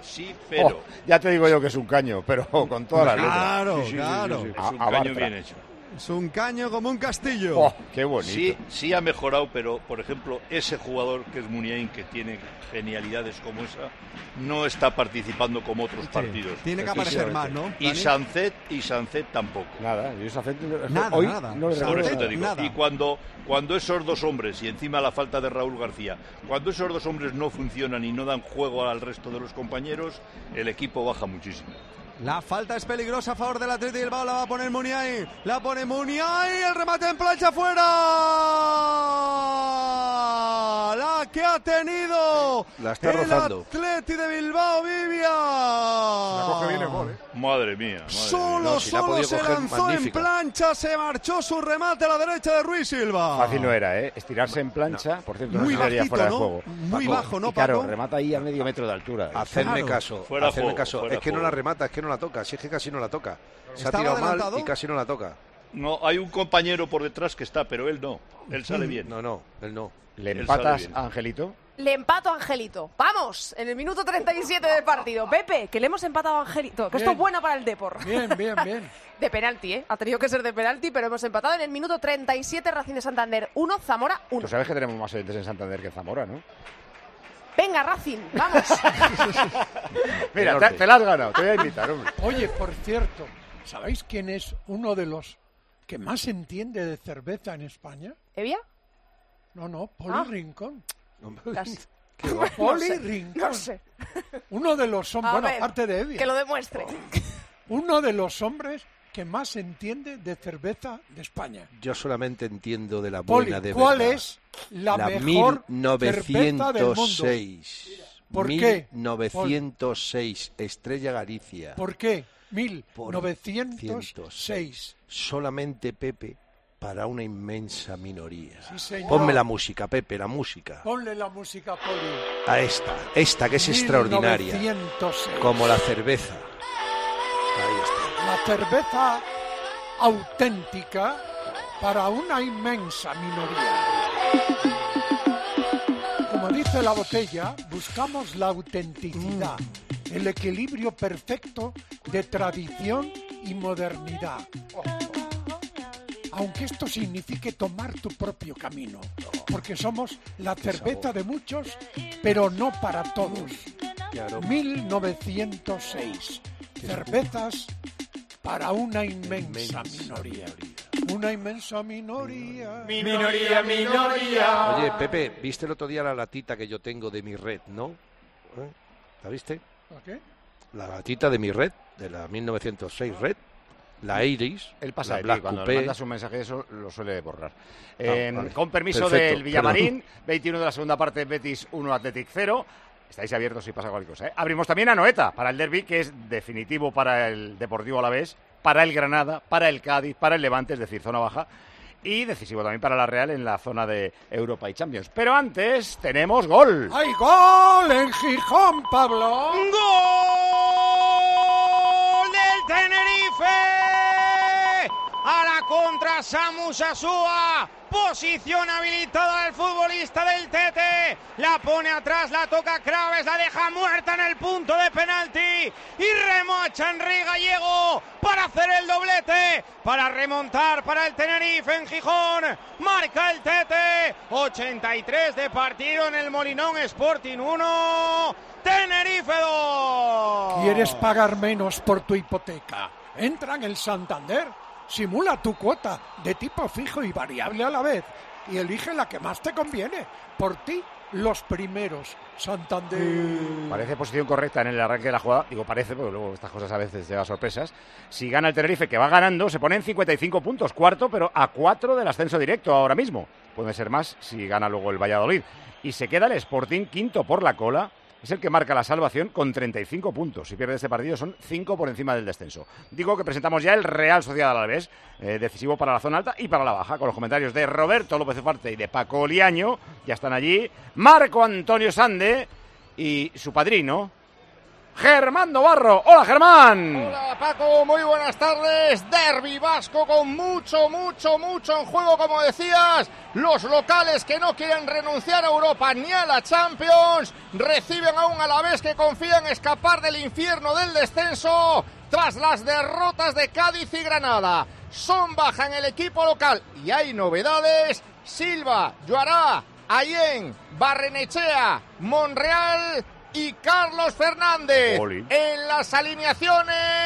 ya te digo yo que es un caño, pero con todas las letras. Claro. Es un caño bien hecho. Es un caño como un castillo. Oh, qué bonito. Sí ha mejorado, pero por ejemplo, ese jugador que es Muniain, que tiene genialidades como esa, no está participando como otros partidos. Tiene que aparecer más, ¿no? Y Sanzet tampoco. Nada, yo Sanzet nada. No por eso te digo. Nada. Y cuando esos dos hombres, y encima la falta de Raúl García, cuando esos dos hombres no funcionan y no dan juego al resto de los compañeros, el equipo baja muchísimo. La falta es peligrosa a favor del Atleti Bilbao, la va a poner Muniain, el remate en plancha fuera, la que ha tenido la está rozando. el Atleti de Bilbao, Vivia. La coge bien el gol, Madre mía. Solo se lanzó en plancha, se marchó su remate a la derecha de Ruiz Silva. Fácil no era, ¿eh? Estirarse en plancha, por cierto, muy no sería bajito, fuera de ¿no? juego. Muy bajo, ¿no, Paco? Claro, remata ahí a medio metro de altura. Hacerme caso, hacerme caso. Es que no la juego. remata, es que no la toca, si es que casi no la toca. Se ha ¿Estaba tirado adelantado? mal y casi no la toca. No, hay un compañero por detrás que está, pero él no. Él sale bien. No, él no. ¿Le Él empatas sale bien. a Angelito? Le empato a Angelito. Vamos, en el minuto 37 de partido. Pepe, que le hemos empatado a Angelito. Que esto es bueno para el Depor. Bien. De penalti, ¿eh? Ha tenido que ser de penalti, pero hemos empatado en el minuto 37. Racing de Santander 1, Zamora 1. Tú sabes que tenemos más oyentes en Santander que en Zamora, ¿no? Venga, Racing, vamos. Mira, te la has ganado, te voy a invitar, hombre. Oye, por cierto, ¿sabéis quién es uno de los que más entiende de cerveza en España? ¿Evia? No, Poli Rincón. No Poli sé, Rincón. no sé. Uno de los hombres, A bueno, ver, aparte de Evia. que lo demuestre. Uno de los hombres que más entiende de cerveza de España. Yo solamente entiendo de la Poli, buena de ¿cuál verdad. es la mejor cerveza del mundo? 1906. ¿Por qué? 1906, Estrella Galicia. ¿Por qué? 1906. Solamente, Pepe, para una inmensa minoría. Sí, señor. Ponme la música, Pepe, la música. Ponle la música, Poli. A esta que es extraordinaria. 1906. Como la cerveza. Ahí está. La cerveza auténtica para una inmensa minoría. Como dice la botella, buscamos la autenticidad, el equilibrio perfecto de tradición y modernidad. Aunque esto signifique tomar tu propio camino, porque somos la cerveza de muchos, pero no para todos. 1906. Cervezas para una inmensa minoría. Una inmensa minoría. Minoría. Oye, Pepe, ¿viste el otro día la latita que yo tengo de mi red, no? ¿La viste? ¿La qué? La latita de mi red, de la 1906 red. La Iris, Él pasa la de ti, Black cuando Coupé. le mandas un mensaje eso lo suele borrar. Vale. Con permiso Perfecto, del Villamarín, 21 de la segunda parte, Betis 1, Athletic 0. Estáis abiertos si pasa cualquier cosa, ¿eh? Abrimos también a Noeta para el derbi, que es definitivo para el Deportivo Alavés, para el Granada, para el Cádiz, para el Levante, es decir, zona baja, y decisivo también para la Real en la zona de Europa y Champions. Pero antes tenemos gol. ¡Hay gol en Gijón, Pablo! ¡Gol del Tenerife! A la contra Samu Sasúa. Posición habilitada del futbolista del Tete. La pone atrás, la toca Craves, la deja muerta en el punto de penalti. Y remacha Henry Gallego para hacer el doblete. Para remontar para el Tenerife en Gijón. Marca el Tete. 83 de partido en el Molinón, Sporting 1. Tenerife 2. ¿Quieres pagar menos por tu hipoteca? Entra en el Santander. Simula tu cuota de tipo fijo y variable a la vez y elige la que más te conviene. Por ti, los primeros. Santander. Parece posición correcta en el arranque de la jugada. Digo, parece, porque luego estas cosas a veces llevan sorpresas. Si gana el Tenerife, que va ganando, se pone en 55 puntos, cuarto, pero a 4 del ascenso directo ahora mismo. Puede ser más si gana luego el Valladolid. Y se queda el Sporting quinto por la cola. Es el que marca la salvación con 35 puntos. Si pierde este partido son 5 por encima del descenso. Digo que presentamos ya el Real Sociedad Alavés, decisivo para la zona alta y para la baja, con los comentarios de Roberto López Ufarte y de Paco Liaño. Ya están allí Marco Antonio Sande y su padrino, Germán Novarro. ¡Hola, Germán! Hola, Paco, muy buenas tardes. Derbi vasco con mucho en juego, como decías. Los locales que no quieren renunciar a Europa ni a la Champions reciben a un Alavés que confía en escapar del infierno del descenso tras las derrotas de Cádiz y Granada. Son baja en el equipo local y hay novedades. Silva, Lloará, Allén, Barrenechea, Monreal y Carlos Fernández. Oli. En las alineaciones,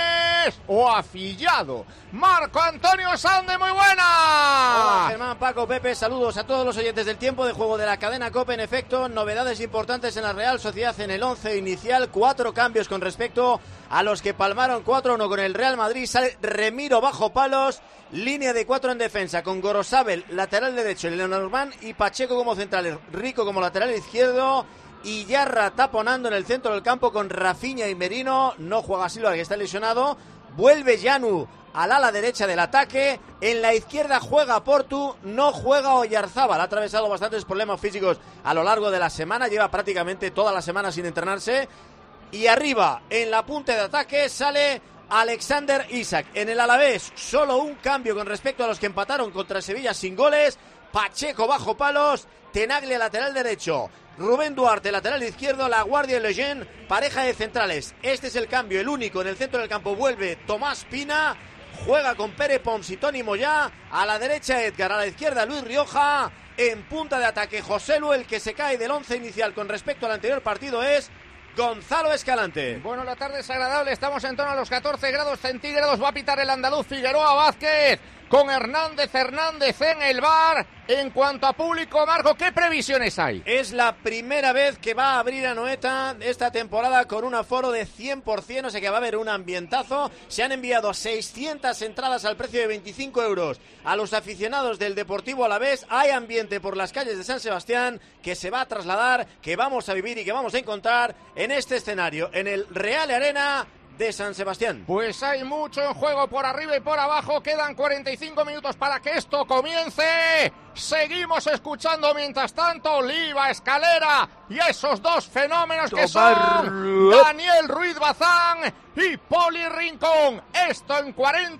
Leganés o afillado. Marco Antonio Sande, muy buena. Hola Germán, Paco, Pepe, saludos a todos los oyentes del tiempo de juego de la cadena COPE. En efecto, novedades importantes en la Real Sociedad en el 11 inicial, 4 cambios con respecto a los que palmaron 4-1 con el Real Madrid. Sale Remiro bajo palos, línea de 4 en defensa con Gorosabel, lateral derecho, Lenormand y Pacheco como centrales, Rico como lateral izquierdo y Yarra taponando en el centro del campo con Rafinha y Merino. No juega Silva, que está lesionado. Vuelve Llanu al ala derecha del ataque. En la izquierda juega Portu, no juega Oyarzábal. Ha atravesado bastantes problemas físicos a lo largo de la semana. Lleva prácticamente toda la semana sin entrenarse. Y arriba, en la punta de ataque, sale Alexander Isak. En el Alavés, solo un cambio con respecto a los que empataron contra Sevilla sin goles. Pacheco bajo palos, Tenaglia lateral derecho, Rubén Duarte lateral izquierdo, La Guardia y Lejeune, pareja de centrales. Este es el cambio, el único. En el centro del campo vuelve Tomás Pina, juega con Pere Pons y Toni Moyá. A la derecha Edgar, a la izquierda Luis Rioja. En punta de ataque José Lu. El que se cae del 11 inicial con respecto al anterior partido es Gonzalo Escalante. Bueno, la tarde es agradable, estamos en torno a los 14 grados centígrados. Va a pitar el andaluz Figueroa Vázquez con Hernández en el bar. En cuanto a público, Marco, ¿qué previsiones hay? Es la primera vez que va a abrir Anoeta esta temporada con un aforo de 100%, o sea que va a haber un ambientazo. Se han enviado 600 entradas al precio de 25 euros a los aficionados del Deportivo Alavés. Hay ambiente por las calles de San Sebastián que se va a trasladar, que vamos a vivir y que vamos a encontrar en este escenario, en el Real Arena de San Sebastián. Pues hay mucho en juego por arriba y por abajo. Quedan 45 minutos para que esto comience. Seguimos escuchando mientras tanto Oliva, Escalera y a esos dos fenómenos que son Daniel Ruiz Bazán y Poli Rincón. Esto en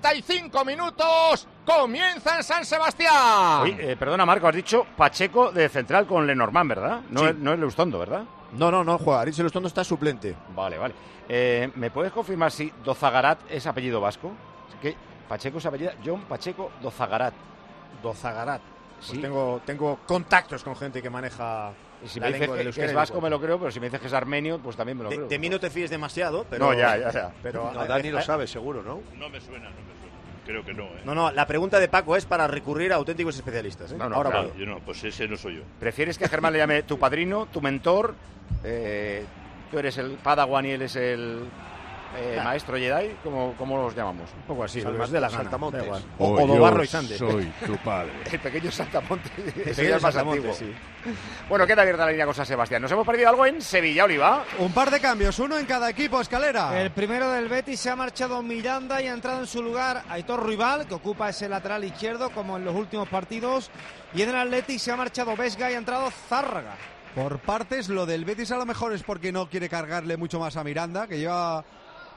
45 minutos comienza en San Sebastián. Oye, perdona Marco, has dicho Pacheco de central con Lenormand, ¿verdad? No, sí. No es Leustondo, ¿verdad? No juega. Aritz Leustondo está suplente. Vale. ¿Me puedes confirmar si Dozagarat es apellido vasco? Que Pacheco se apellida John Pacheco Dozagarat. Dozagarat. Sí. Pues tengo contactos con gente que maneja. Y si me dices que es vasco me lo creo, pero si me dices que es armenio, pues también me lo creo. De mí no te fíes demasiado, pero... No, ya. Pero Dani lo sabe, seguro, ¿no? No me suena. Creo que no, ¿eh? No, la pregunta de Paco es para recurrir a auténticos especialistas, ¿eh? No, ahora claro. Yo no, pues ese no soy yo. ¿Prefieres que Germán le llame tu padrino, tu mentor? Tú eres el Padawan y él es el maestro Jedi. ¿Cómo los llamamos? Un poco así, más de las Saltamontes. O Dobarro y Sande. Soy tu padre. El pequeño Saltamontes. El pequeño Saltamontes, sí. Bueno, queda abierta la línea con San Sebastián. Nos hemos perdido algo en Sevilla, Oliva. Un par de cambios, uno en cada equipo, Escalera. El primero del Betis, se ha marchado Miranda y ha entrado en su lugar Aitor Ruibal, que ocupa ese lateral izquierdo como en los últimos partidos. Y en el Athletic se ha marchado Vesga y ha entrado Zárraga. Por partes, lo del Betis a lo mejor es porque no quiere cargarle mucho más a Miranda, que lleva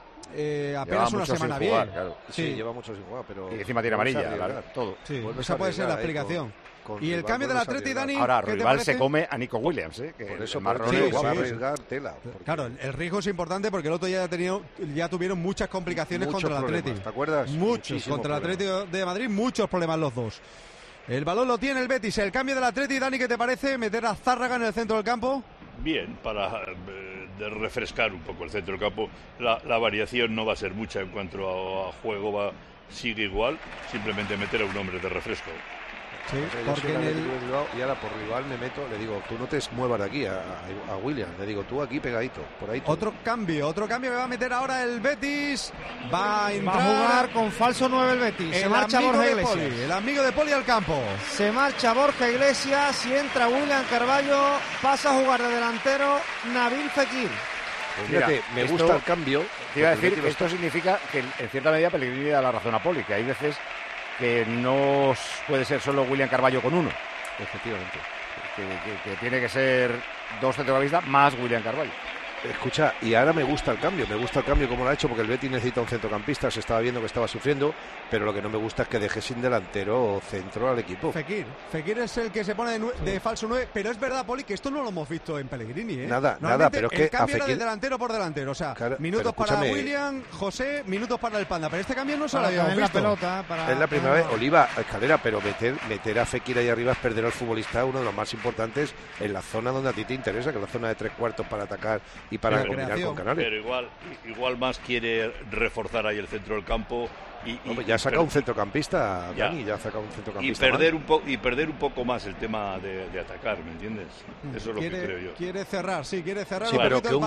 apenas una semana jugar, bien. Claro. Sí, lleva mucho sin jugar, pero... Y encima tiene amarilla, todo. Sí, esa puede ser la explicación. Y el cambio del Atleti, Dani... Ahora, Ruibal se come a Nico Williams, que por eso marrones va a arriesgar tela. Claro, el riesgo es importante porque el otro ya tuvieron muchas complicaciones contra el Atleti. ¿Te acuerdas? Muchos. Contra el Atlético de Madrid, muchos problemas los dos. El balón lo tiene el Betis. El cambio del Atleti, Dani, ¿qué te parece? ¿Meter a Zárraga en el centro del campo? Bien, para refrescar un poco el centro del campo. La variación no va a ser mucha en cuanto a juego, sigue igual. Simplemente meter a un hombre de refresco. Sí, porque en el... Y ahora por rival me meto, le digo, tú no te muevas de aquí a William, le digo, tú aquí pegadito, por ahí. Otro cambio que va a meter ahora el Betis. Va a entrar... Va a jugar con falso 9 el Betis. Se marcha Borja Iglesias. El amigo de Poli al campo. Se marcha Borja Iglesias y entra William Carballo. Pasa a jugar de delantero Nabil Fekir. Pues fíjate, me gusta el cambio. Te iba a decir que esto significa que en cierta medida Pellegrini da la razón a Poli, que hay veces que no puede ser solo William Carballo con uno. Efectivamente. Que tiene que ser dos centrocampistas más William Carballo. Escucha, y ahora me gusta el cambio como lo ha hecho, porque el Betis necesita un centrocampista, se estaba viendo que estaba sufriendo, pero lo que no me gusta es que deje sin delantero o centro al equipo. Fekir es el que se pone de falso 9, pero es verdad, Poli, que esto no lo hemos visto en Pellegrini, ¿eh? Nada, pero es que el cambio era de delantero por delantero, o sea, claro, minutos para William, José, minutos para el Panda, pero este cambio no se lo habíamos visto. Es la primera vez, Oliva, Escalera, pero meter a Fekir ahí arriba es perder al futbolista, uno de los más importantes en la zona donde a ti te interesa, que es la zona de 3/4 para atacar y y para combinar con Canales. Pero igual más quiere reforzar ahí el centro del campo. Ya ha sacado un centrocampista, Dani, ya ha sacado un centrocampista. Y perder un poco más el tema de atacar, ¿me entiendes? Eso es lo que creo yo. Quiere cerrar. Sí, pero que un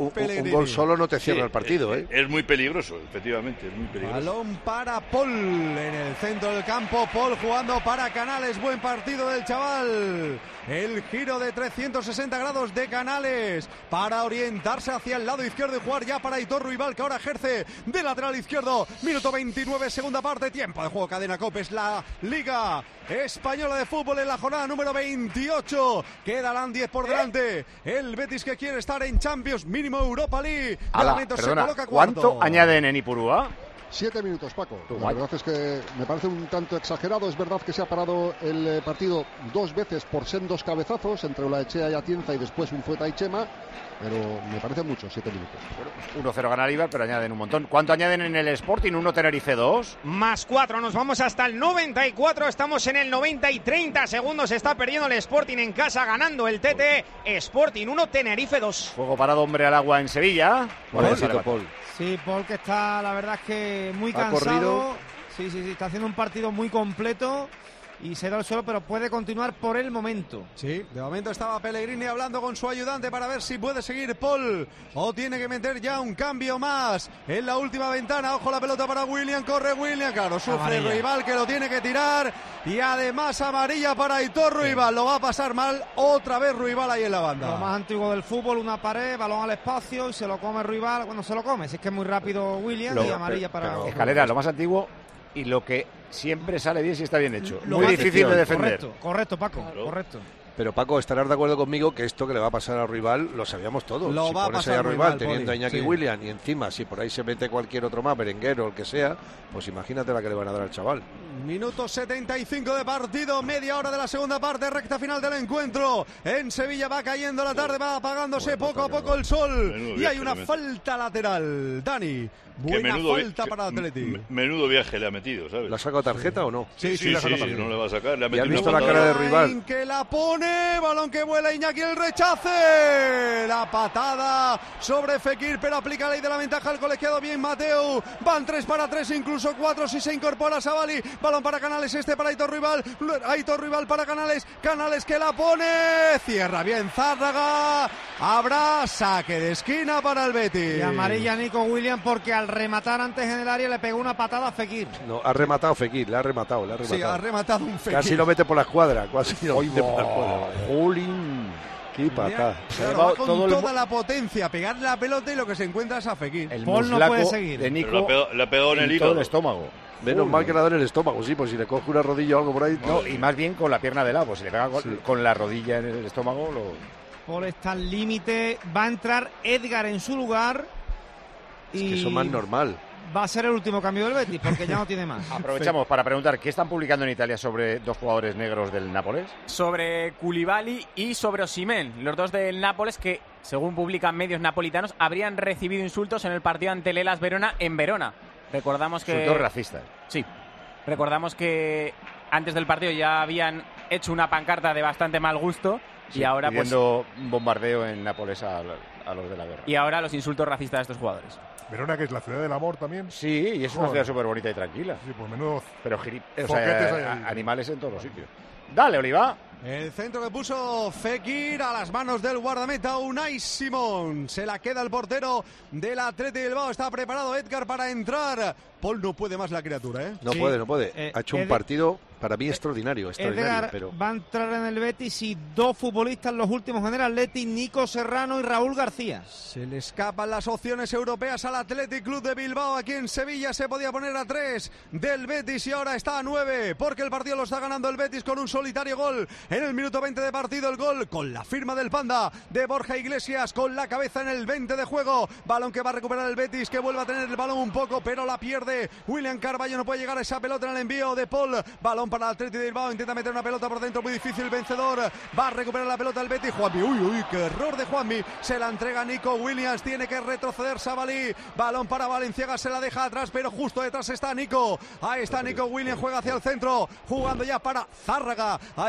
gol solo no te cierra el partido. Es muy peligroso, efectivamente, es muy peligroso. Balón para Paul en el centro del campo. Paul jugando para Canales. Buen partido del chaval. El giro de 360 grados de Canales para orientarse hacia el lado izquierdo y jugar ya para Aitor Ruibal, que ahora ejerce de lateral izquierdo. Minuto 29, segunda parte, tiempo de juego. Cadena COPE, es la Liga Española de Fútbol en la jornada número 28. Quedarán 10 por delante. El Betis, que quiere estar en Champions, mínimo Europa League. Perdona, ¿cuánto añaden en Ipurúa? 7 minutos, Paco. La verdad es que me parece un tanto exagerado. Es verdad que se ha parado el partido 2 veces por sendos cabezazos entre Olaechea y Atienza y después un Fueta y Chema, pero me parece mucho, 7 minutos. Bueno, 1-0 gana el Eibar, pero añaden un montón. ¿Cuánto añaden en el Sporting? 1 Tenerife 2. Más 4, nos vamos hasta el 94, estamos en el 90 y 30 segundos. Está perdiendo el Sporting en casa, ganando el TT. Sporting 1, Tenerife 2. Juego parado, hombre al agua en Sevilla. Paul. Sí, Paul, que está, la verdad es que muy cansado. Sí, está haciendo un partido muy completo y se da al suelo, pero puede continuar por el momento. Sí, de momento estaba Pellegrini hablando con su ayudante para ver si puede seguir Paul o tiene que meter ya un cambio más en la última ventana. Ojo, la pelota para William, corre William, claro, sufre el rival que lo tiene que tirar y además amarilla para Aitor Ruibal. Lo va a pasar mal otra vez Ruibal ahí en la banda. Lo más antiguo del fútbol, una pared, balón al espacio y se lo come Ruibal. Bueno, se lo come, si es que es muy rápido William y amarilla para... Escalera, lo más antiguo y lo que siempre sale bien si está bien hecho. Muy difícil de defender. Correcto, Paco, correcto. Pero Paco, estarás de acuerdo conmigo que esto que le va a pasar a Ruibal lo sabíamos todos. Lo si va a pones pasar a Ruibal teniendo a Poli, Iñaki Williams y encima si por ahí se mete cualquier otro más, Berenguer o el que sea, pues imagínate la que le van a dar al chaval. Minuto 75 de partido, media hora de la segunda parte, recta final del encuentro. En Sevilla va cayendo la tarde, va apagándose poco a poco el sol. Y hay una falta lateral. Dani, buena falta para Atleti. Menudo viaje le ha metido, ¿sabes? ¿La ha sacado tarjeta o no? Sí, no le va a sacar. Le ha metido. ¿Y has visto la cara de Ruibal? Que la pone, balón que vuela Iñaki, el rechace. La patada sobre Fekir, pero aplica la ley de la ventaja al colegiado. Bien Mateu, van 3 para 3, incluso 4 si se incorpora Savali. Balón para Canales, para Aitor Ruibal. Aitor Ruibal para Canales. Canales que la pone. Cierra bien Zárraga. Habrá saque de esquina para el Betis. Y amarilla Nico Williams porque al rematar antes en el área le pegó una patada a Fekir. No, ha rematado Fekir, le ha rematado. Sí, ha rematado un Fekir. Casi lo mete por la escuadra. Casi lo mete por la escuadra. Jolín. Qué patada. Claro, va con toda la potencia, pegar la pelota y lo que se encuentra es a Fekir. El Paul no puede seguir. De Nico le ha pegado en el hígado. El estómago. Menos mal que le ha dado en el estómago, sí, pues si le coge una rodilla o algo por ahí. No, y más bien con la pierna de lado, pues si le pega con la rodilla en el estómago, Paul está al límite, va a entrar Edgar en su lugar. Es que eso es más normal. Va a ser el último cambio del Betis porque ya no tiene más. Aprovechamos para preguntar, ¿qué están publicando en Italia sobre 2 jugadores negros del Nápoles? Sobre Koulibaly y sobre Osimhen, los 2 del Nápoles que, según publican medios napolitanos, habrían recibido insultos en el partido ante el Hellas Verona en Verona. Recordamos que... Insultos racistas. Sí. Recordamos que antes del partido ya habían hecho una pancarta de bastante mal gusto y ahora pidiendo un bombardeo en Nápoles a los de la guerra. Y ahora los insultos racistas de estos jugadores. Verona, que es la ciudad del amor también. Sí, y es una ciudad súper bonita y tranquila. Sí, pues menudo. Pero animales en todos los sitios. Dale, Oliva. El centro que puso Fekir a las manos del guardameta Unai Simón. Se la queda el portero del Athletic Bilbao. Está preparado Edgar para entrar. Paul no puede más la criatura, ¿eh? No puede. Ha hecho un partido para mí extraordinario. Edgar pero... va a entrar en el Betis y 2 futbolistas los últimos en el Athletic, Nico Serrano y Raúl García. Se le escapan las opciones europeas al Athletic Club de Bilbao. Aquí en Sevilla se podía poner a 3 del Betis y ahora está a 9 porque el partido lo está ganando el Betis con un solitario gol. En el minuto 20 de partido el gol con la firma del Panda de Borja Iglesias con la cabeza en el 20 de juego. Balón que va a recuperar el Betis, que vuelve a tener el balón un poco pero la pierde William Carballo. No puede llegar a esa pelota en el envío de Paul. Balón para el Athletic de Bilbao, intenta meter una pelota por dentro, muy difícil, vencedor. Va a recuperar la pelota el Betis. Juanmi, uy, qué error de Juanmi. Se la entrega Nico Williams, tiene que retroceder Savali. Balón para Valenciaga, se la deja atrás, pero justo detrás está Nico. Ahí está Nico Williams, juega hacia el centro, jugando ya para Zárraga. Ahí está el 10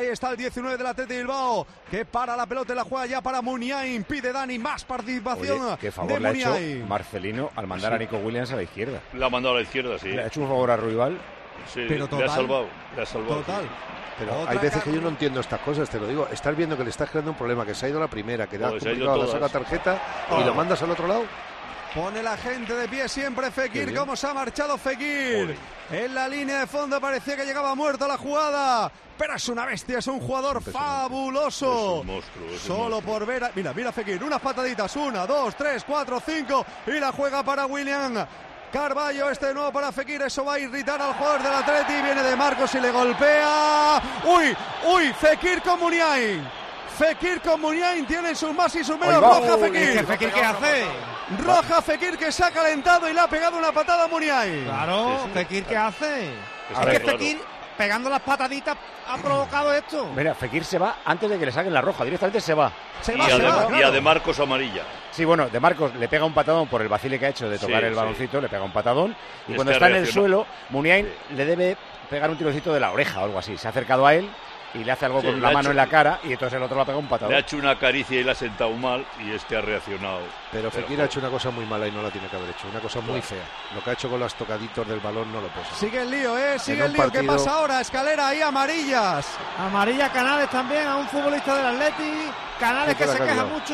19 del Athletic Bilbao, que para la pelota y la juega ya para Muniain. Pide Dani más participación. Oye, qué favor de le ha Muniain. hecho Marcelino al mandar a Nico Williams a la izquierda. Le ha mandado a la izquierda, sí. Le ha hecho un favor a Ruibal. Sí, pero total, le ha salvado. Total. Pero hay veces que yo no entiendo estas cosas, te lo digo. Estás viendo que le estás creando un problema, que se ha ido la primera, que le has complicado, le saca tarjeta y lo mandas al otro lado. Pone la gente de pie siempre Fekir. ¿Cómo se ha marchado Fekir? En la línea de fondo parecía que llegaba muerto la jugada. Pero es una bestia, es un jugador fabuloso. Es un monstruo. Solo por ver. Mira Fekir, unas pataditas. 1, 2, 3, 4, 5. Y la juega para William Carballo, de nuevo para Fekir, eso va a irritar al jugador del Atleti, viene de Marcos y le golpea. ¡Uy! Fekir con Muniain. Fekir con Muniain, tienen sus más y sus menos. Roja Fekir. ¿Fekir qué hace? Roja Fekir, que se ha calentado y le ha pegado una patada a Muniain. Claro, Fekir ¿qué hace? Es que Fekir, pegando las pataditas, ha provocado esto. Mira, Fekir se va antes de que le saquen la roja, directamente se va. Y a De Marcos amarilla. Sí, bueno, De Marcos le pega un patadón por el vacile que ha hecho de tocar el baloncito, le pega un patadón. Y cuando está en el suelo, Muniain le debe pegar un tirocito de la oreja o algo así. Se ha acercado a él y le hace algo con la mano en la cara y entonces el otro le ha pegado un patadón. Le ha hecho una caricia y le ha sentado mal y ha reaccionado. Pero Fekir ha hecho una cosa muy mala y no la tiene que haber hecho. Una cosa muy fea. Lo que ha hecho con los tocaditos del balón no lo puede ser. Sigue el lío, sigue el lío. ¿Qué pasa ahora? Escalera ahí, amarillas. Amarilla Canales también a un futbolista del Atleti. Canales que se queja mucho.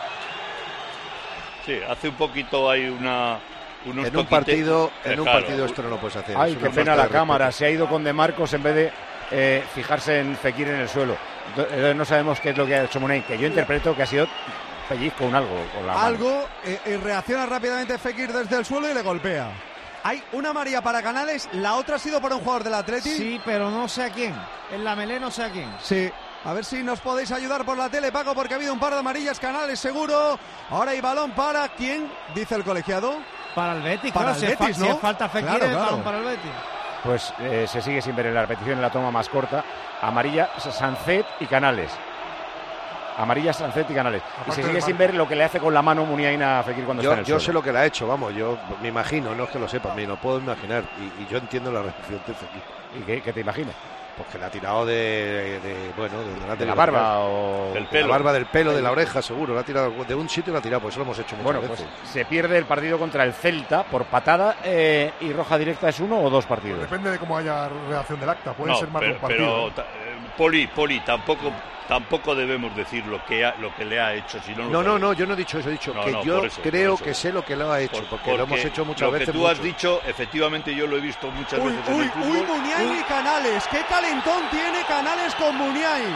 Sí, hace un poquito hay unos en un partido esto no lo puedes hacer. Ay, qué pena la cámara. Se ha ido con De Marcos en vez de fijarse en Fekir en el suelo. No sabemos qué es lo que ha hecho Muniain, que yo interpreto que ha sido pellizco, algo con la mano. Reacciona rápidamente Fekir desde el suelo y le golpea. Hay una amarilla para Canales, la otra ha sido para un jugador del Atleti. Sí, pero no sé a quién. En la melé no sé a quién. Sí. A ver si nos podéis ayudar por la tele, Paco, porque ha habido un par de amarillas. Canales seguro. Ahora hay balón para ¿quién? Dice el colegiado. Para el Betis, para claro, el Betis, ¿no? Si falta Fekir, el balón para el Betis. Pues se sigue sin ver en la repetición, en la toma más corta. Amarilla, Sancet y Canales. Amarilla, Sancet y Canales. Y se sigue sin ver lo que le hace con la mano Muniain a Fekir cuando está en el suelo. Yo sé lo que le ha hecho, vamos, yo me imagino, no es que lo sepa, me lo puedo imaginar. Y yo entiendo la reacción de Fekir. ¿Y qué te imaginas? Pues que le ha tirado de la barba o del pelo. La barba del pelo, de la oreja, seguro. Le ha tirado de un sitio y la ha tirado, pues eso lo hemos hecho muchas veces. Pues se pierde el partido contra el Celta por patada y roja directa. ¿Es uno o dos partidos? Pues depende de cómo haya reacción del acta. Puede ser más de un partido. Pero Poli, tampoco debemos decir lo que le ha hecho. Si no, yo no he dicho eso. He dicho que yo creo que sé lo que le ha hecho, porque lo hemos hecho muchas veces. Lo que tú has dicho, efectivamente, yo lo he visto muchas veces en el fútbol. Muniain y Canales. ¿Qué calentón tiene Canales con Muniain?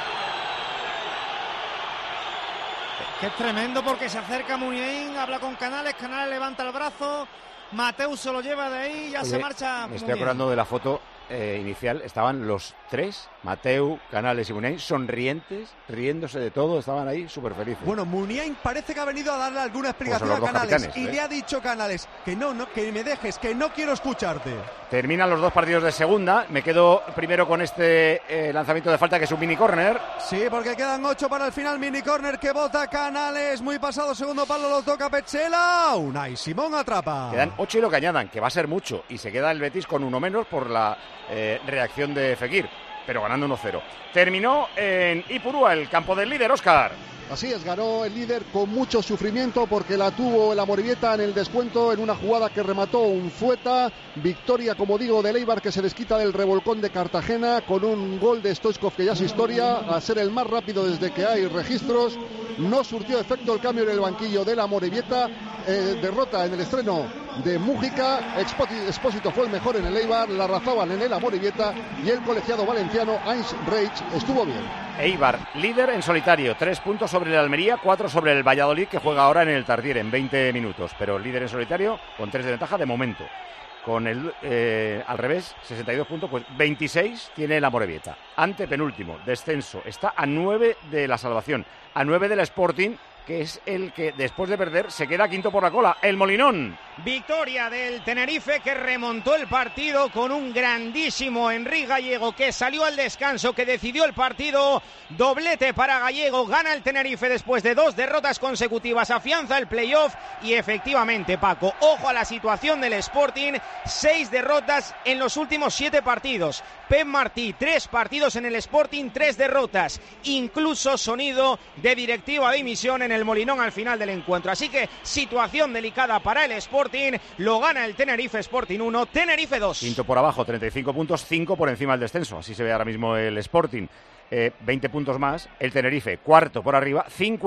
Que es tremendo porque se acerca Muniain, habla con Canales levanta el brazo, Mateu se lo lleva de ahí, ya se marcha. Me estoy acordando de la foto inicial, estaban los tres, Mateu, Canales y Muniain, sonrientes, riéndose de todo, estaban ahí súper felices. Bueno, Muniain parece que ha venido a darle alguna explicación a Canales y le ha dicho Canales que no, que me dejes, que no quiero escucharte. Terminan los dos partidos de segunda, me quedo primero con este lanzamiento de falta que es un mini córner. Sí, porque quedan 8 para el final, mini córner que bota Canales, muy pasado, segundo palo lo toca Petzela, Unai Simón atrapa. Quedan 8 y lo que añadan, que va a ser mucho, y se queda el Betis con uno menos por la reacción de Fekir, pero ganando 1-0. Terminó en Ipurúa, el campo del líder, Óscar. Así es, ganó el líder con mucho sufrimiento porque la tuvo el Amorebieta en el descuento en una jugada que remató Unzueta. Victoria, como digo, del Eibar que se desquita del revolcón de Cartagena con un gol de Stoichkov que ya es historia, a ser el más rápido desde que hay registros. No surtió efecto el cambio en el banquillo del Amorebieta. Derrota en el estreno de Mújica. Expósito fue el mejor en el Eibar, la Larrazábal en el Amorebieta y el colegiado valenciano Heinz Reich estuvo bien. Eibar, líder en solitario, 3 puntos sobre el Almería, 4 sobre el Valladolid, que juega ahora en el Tartiere en 20 minutos, pero líder en solitario con 3 de ventaja de momento. Con el al revés, 62 puntos, pues 26 tiene el Amorebieta. Ante penúltimo, descenso, está a 9 de la salvación, a 9 del Sporting, que es el que después de perder se queda quinto por la cola, el Molinón. Victoria del Tenerife, que remontó el partido con un grandísimo Enrique Gallego, que salió al descanso, que decidió el partido. Doblete para Gallego, gana el Tenerife después de 2 derrotas consecutivas, afianza el playoff y efectivamente, Paco, ojo a la situación del Sporting, 6 derrotas en los últimos 7 partidos. Pep Martí, 3 partidos en el Sporting, 3 derrotas, incluso sonido de directiva de dimisión en el Molinón al final del encuentro. Así que situación delicada para el Sporting, lo gana el Tenerife. Sporting 1, Tenerife 2. Quinto por abajo, 35 puntos, 5 por encima del descenso, así se ve ahora mismo el Sporting. 20 puntos más, el Tenerife cuarto por arriba,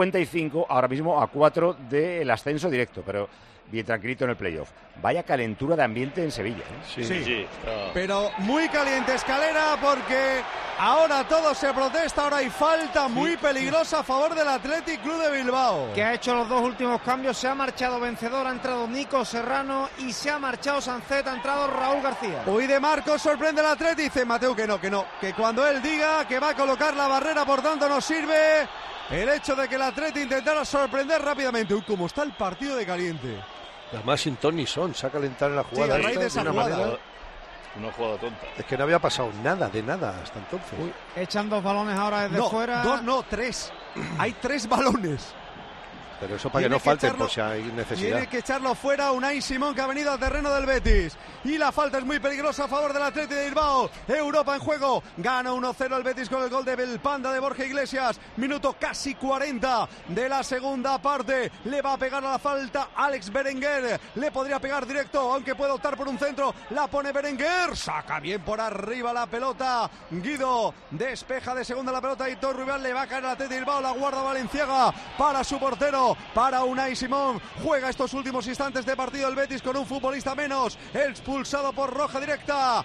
55 ahora mismo a 4 del ascenso directo, pero bien tranquilito en el playoff. Vaya calentura de ambiente en Sevilla, ¿eh? Sí. Pero muy caliente Escalera, porque ahora todo se protesta, ahora hay falta muy peligrosa a favor del Athletic Club de Bilbao. Que ha hecho los 2 últimos cambios, se ha marchado Vencedor, ha entrado Nico Serrano y se ha marchado Sancet, ha entrado Raúl García. Hoy de Marcos sorprende el Athletic, dice Mateu que no, que cuando él diga que va a colocar la barrera, por tanto no sirve el hecho de que el Athletic intentara sorprender rápidamente. Uy, cómo está el partido de caliente. Además sin ton ni son, se ha calentado en la jugada. Sí, a raíz de esa jugada. Una jugada tonta. Es que no había pasado nada, de nada hasta entonces. Uy, echan 2 balones ahora desde fuera. 2 no, 3. Hay 3 balones. Pero eso para que no falten por si hay necesidad. Tiene que echarlo fuera Unai Simón, que ha venido al terreno del Betis. Y la falta es muy peligrosa a favor del Athletic de Bilbao. Europa en juego. Gana 1-0 el Betis con el gol de Belpanda de Borja Iglesias. Minuto casi 40 de la segunda parte. Le va a pegar a la falta Alex Berenguer. Le podría pegar directo, aunque puede optar por un centro. La pone Berenguer. Saca bien por arriba la pelota. Guido despeja de segunda la pelota. Y Torre Rival le va a caer al Athletic de Bilbao. La guarda Valenciaga para su portero. Para Unai Simón, juega estos últimos instantes de partido el Betis con un futbolista menos, expulsado por roja directa,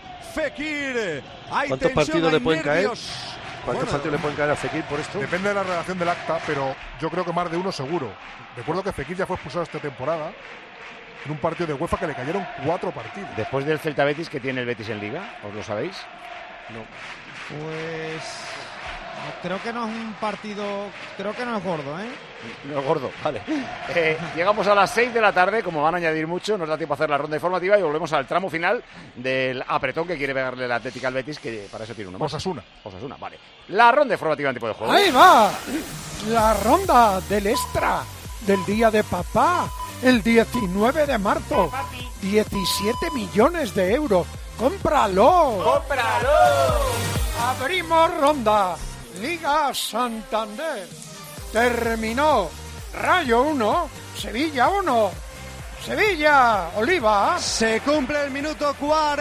Fekir. ¿Cuántos partidos le pueden caer? ¿Cuántos partidos le pueden caer a Fekir por esto? Depende de la redacción del acta, pero yo creo que más de uno seguro. Recuerdo que Fekir ya fue expulsado esta temporada en un partido de UEFA que le cayeron 4 partidos. Después del Celta Betis, que tiene el Betis en Liga, ¿os lo sabéis? No. Pues creo que no es un partido, creo que no es gordo, ¿eh? No es gordo, vale. Llegamos a las 6 de la tarde, como van a añadir mucho, nos da tiempo a hacer la ronda informativa y volvemos al tramo final del apretón que quiere pegarle el Atlético al Betis, que para eso tiene uno más. Osasuna, vale. La ronda informativa en tipo de juego. Ahí va, la ronda del extra del Día de Papá, el 19 de marzo, 17 millones de euros. ¡Cómpralo! ¡Cómpralo! Abrimos ronda. Liga Santander. Terminó. Rayo 1, Sevilla 1. Sevilla, Oliva. Se cumple el minuto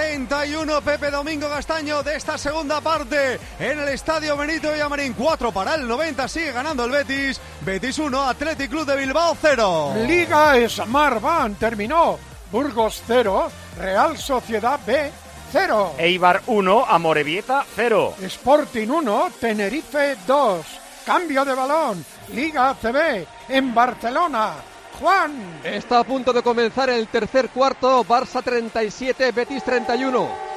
41, Pepe Domingo Castaño, de esta segunda parte en el Estadio Benito Villamarín. 4 para el 90, sigue ganando el Betis. Betis 1, Athletic Club de Bilbao 0. Liga Smartbank terminó. Burgos 0, Real Sociedad B 0. Eibar 1, Amorebieta 0. Sporting 1, Tenerife 2. Cambio de balón. Liga ACB en Barcelona. Juan. Está a punto de comenzar el tercer cuarto. Barça 37, Betis 31.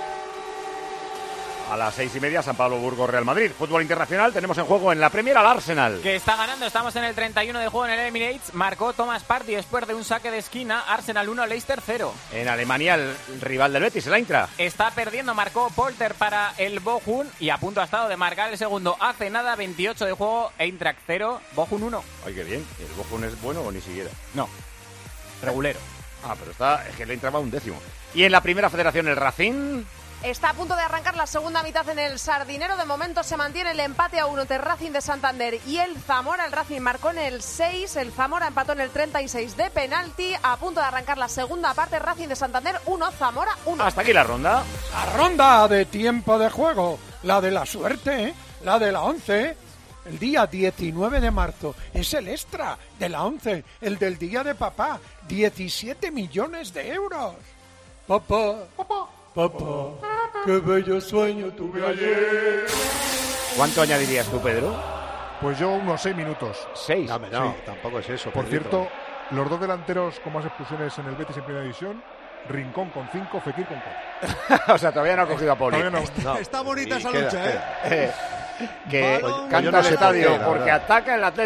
A las 6:30, San Pablo Burgos Real Madrid. Fútbol internacional, tenemos en juego en la Premier al Arsenal. Que está ganando, estamos en el 31 del juego en el Emirates. Marcó Thomas Partey después de un saque de esquina. Arsenal 1, Leicester 0. En Alemania, el rival del Betis, el Eintracht. Está perdiendo, marcó Polter para el Bochum y a punto ha estado de marcar el segundo. Hace nada, 28 de juego, Eintracht 0, Bochum 1. Ay, qué bien. ¿El Bochum es bueno o ni siquiera? No, regulero. Pero es que el Eintracht va un décimo. Y en la primera federación, el Racing... Está a punto de arrancar la segunda mitad en el Sardinero. De momento se mantiene el empate a 1 entre Racing de Santander y el Zamora. El Racing marcó en el 6, el Zamora empató en el 36 de penalti. A punto de arrancar la segunda parte, Racing de Santander 1, Zamora 1. Hasta aquí la ronda. La ronda de tiempo de juego, la de la suerte, la de la 11. El día 19 de marzo es el extra de la 11, el del Día de Papá. 17 millones de euros. Papá. Papá, qué bello sueño tuve ayer. ¿Cuánto añadirías tú, Pedro? Pues yo unos 6 minutos. 6. No, sí. Tampoco es eso. Por cierto, los dos delanteros con más expulsiones en el Betis en primera división, Rincón con 5, Fekir con 4. O sea, todavía no ha cogido a Poli. Está bonita esa lucha, que canta el estadio porque ataca el Athletic.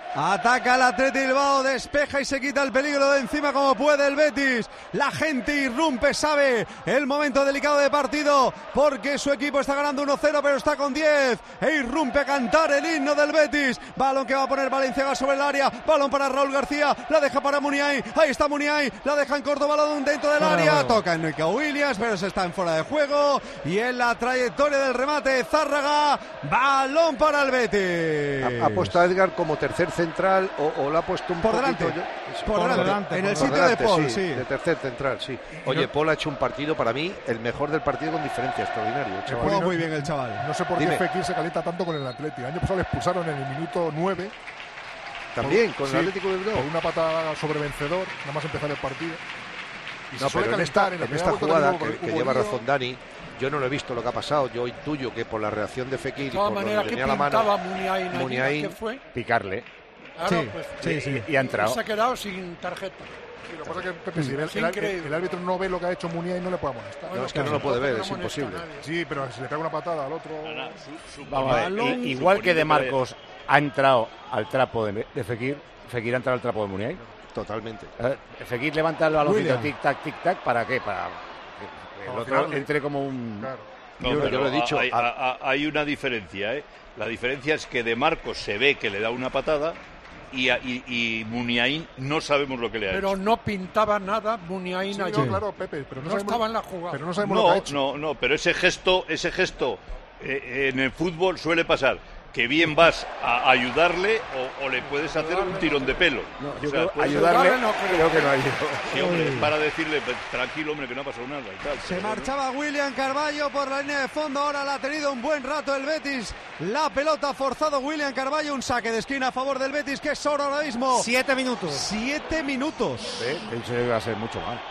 Ataca el Athletic Bilbao, despeja y se quita el peligro de encima como puede el Betis. La gente irrumpe, sabe el momento delicado de partido porque su equipo está ganando 1-0 pero está con 10 e irrumpe a cantar el himno del Betis. Balón que va a poner Valenciaga sobre el área, balón para Raúl García, la deja para Muniain, ahí está Muniain, la deja en corto, balón dentro del área, toca en Nico Williams pero se está en fuera de juego y en la trayectoria del remate Zárraga, balón para el Betis. Ha puesto a Edgar como tercer central o lo ha puesto un por poquito delante, por delante, en el sitio de Paul, sí. De tercer central, sí. Oye, Paul ha hecho un partido, para mí, el mejor del partido con diferencia, extraordinario. Juega muy bien el chaval. No sé por qué Fekir se calienta tanto con el Atleti. El año pasado le expulsaron en el minuto 9. También, con el Atlético de Bilbao. Por una patada sobre vencedor, nada más empezar el partido. Y no, pero en esta jugada, que lleva razón Dani, yo no lo he visto lo que ha pasado. Yo intuyo que por la reacción de Fekir y por lo que tenía la mano, Muniain fue picarle. Claro, sí. Y ha entrado. Se ha quedado sin tarjeta. Sí, lo que pasa es que Pepe, si el árbitro no ve lo que ha hecho Muniain, no le puede molestar. No, es que no lo puede ver, es imposible. Sí, pero si le pega una patada al otro... Igual que De Marcos ha entrado al trapo de Fekir, Fekir ha entrado al trapo de Muniain. Totalmente. Fekir levanta el baloncito, tic-tac, ¿para qué? Para que el otro entre como un... Claro. No, pero yo lo he dicho. Hay una diferencia, ¿eh? La diferencia es que De Marcos se ve que le da una patada y Muniain no sabemos lo que le ha hecho. Pero no pintaba nada Muniain sí, ayer. No, claro, Pepe, pero no estaba en la jugada. Pero no sabemos lo que ha hecho. No, pero ese gesto en el fútbol suele pasar. Que bien vas a ayudarle o le puedes hacer un tirón de pelo. No, yo creo ayudarle no creo que no ayuda. Sí, hombre, para decirle, tranquilo, hombre, que no ha pasado nada y tal. Se marchaba William Carballo por la línea de fondo, ahora la ha tenido un buen rato el Betis. La pelota ha forzado William Carballo, un saque de esquina a favor del Betis que es ahora mismo. 7 minutos. 7 minutos. Eso va a ser mucho más.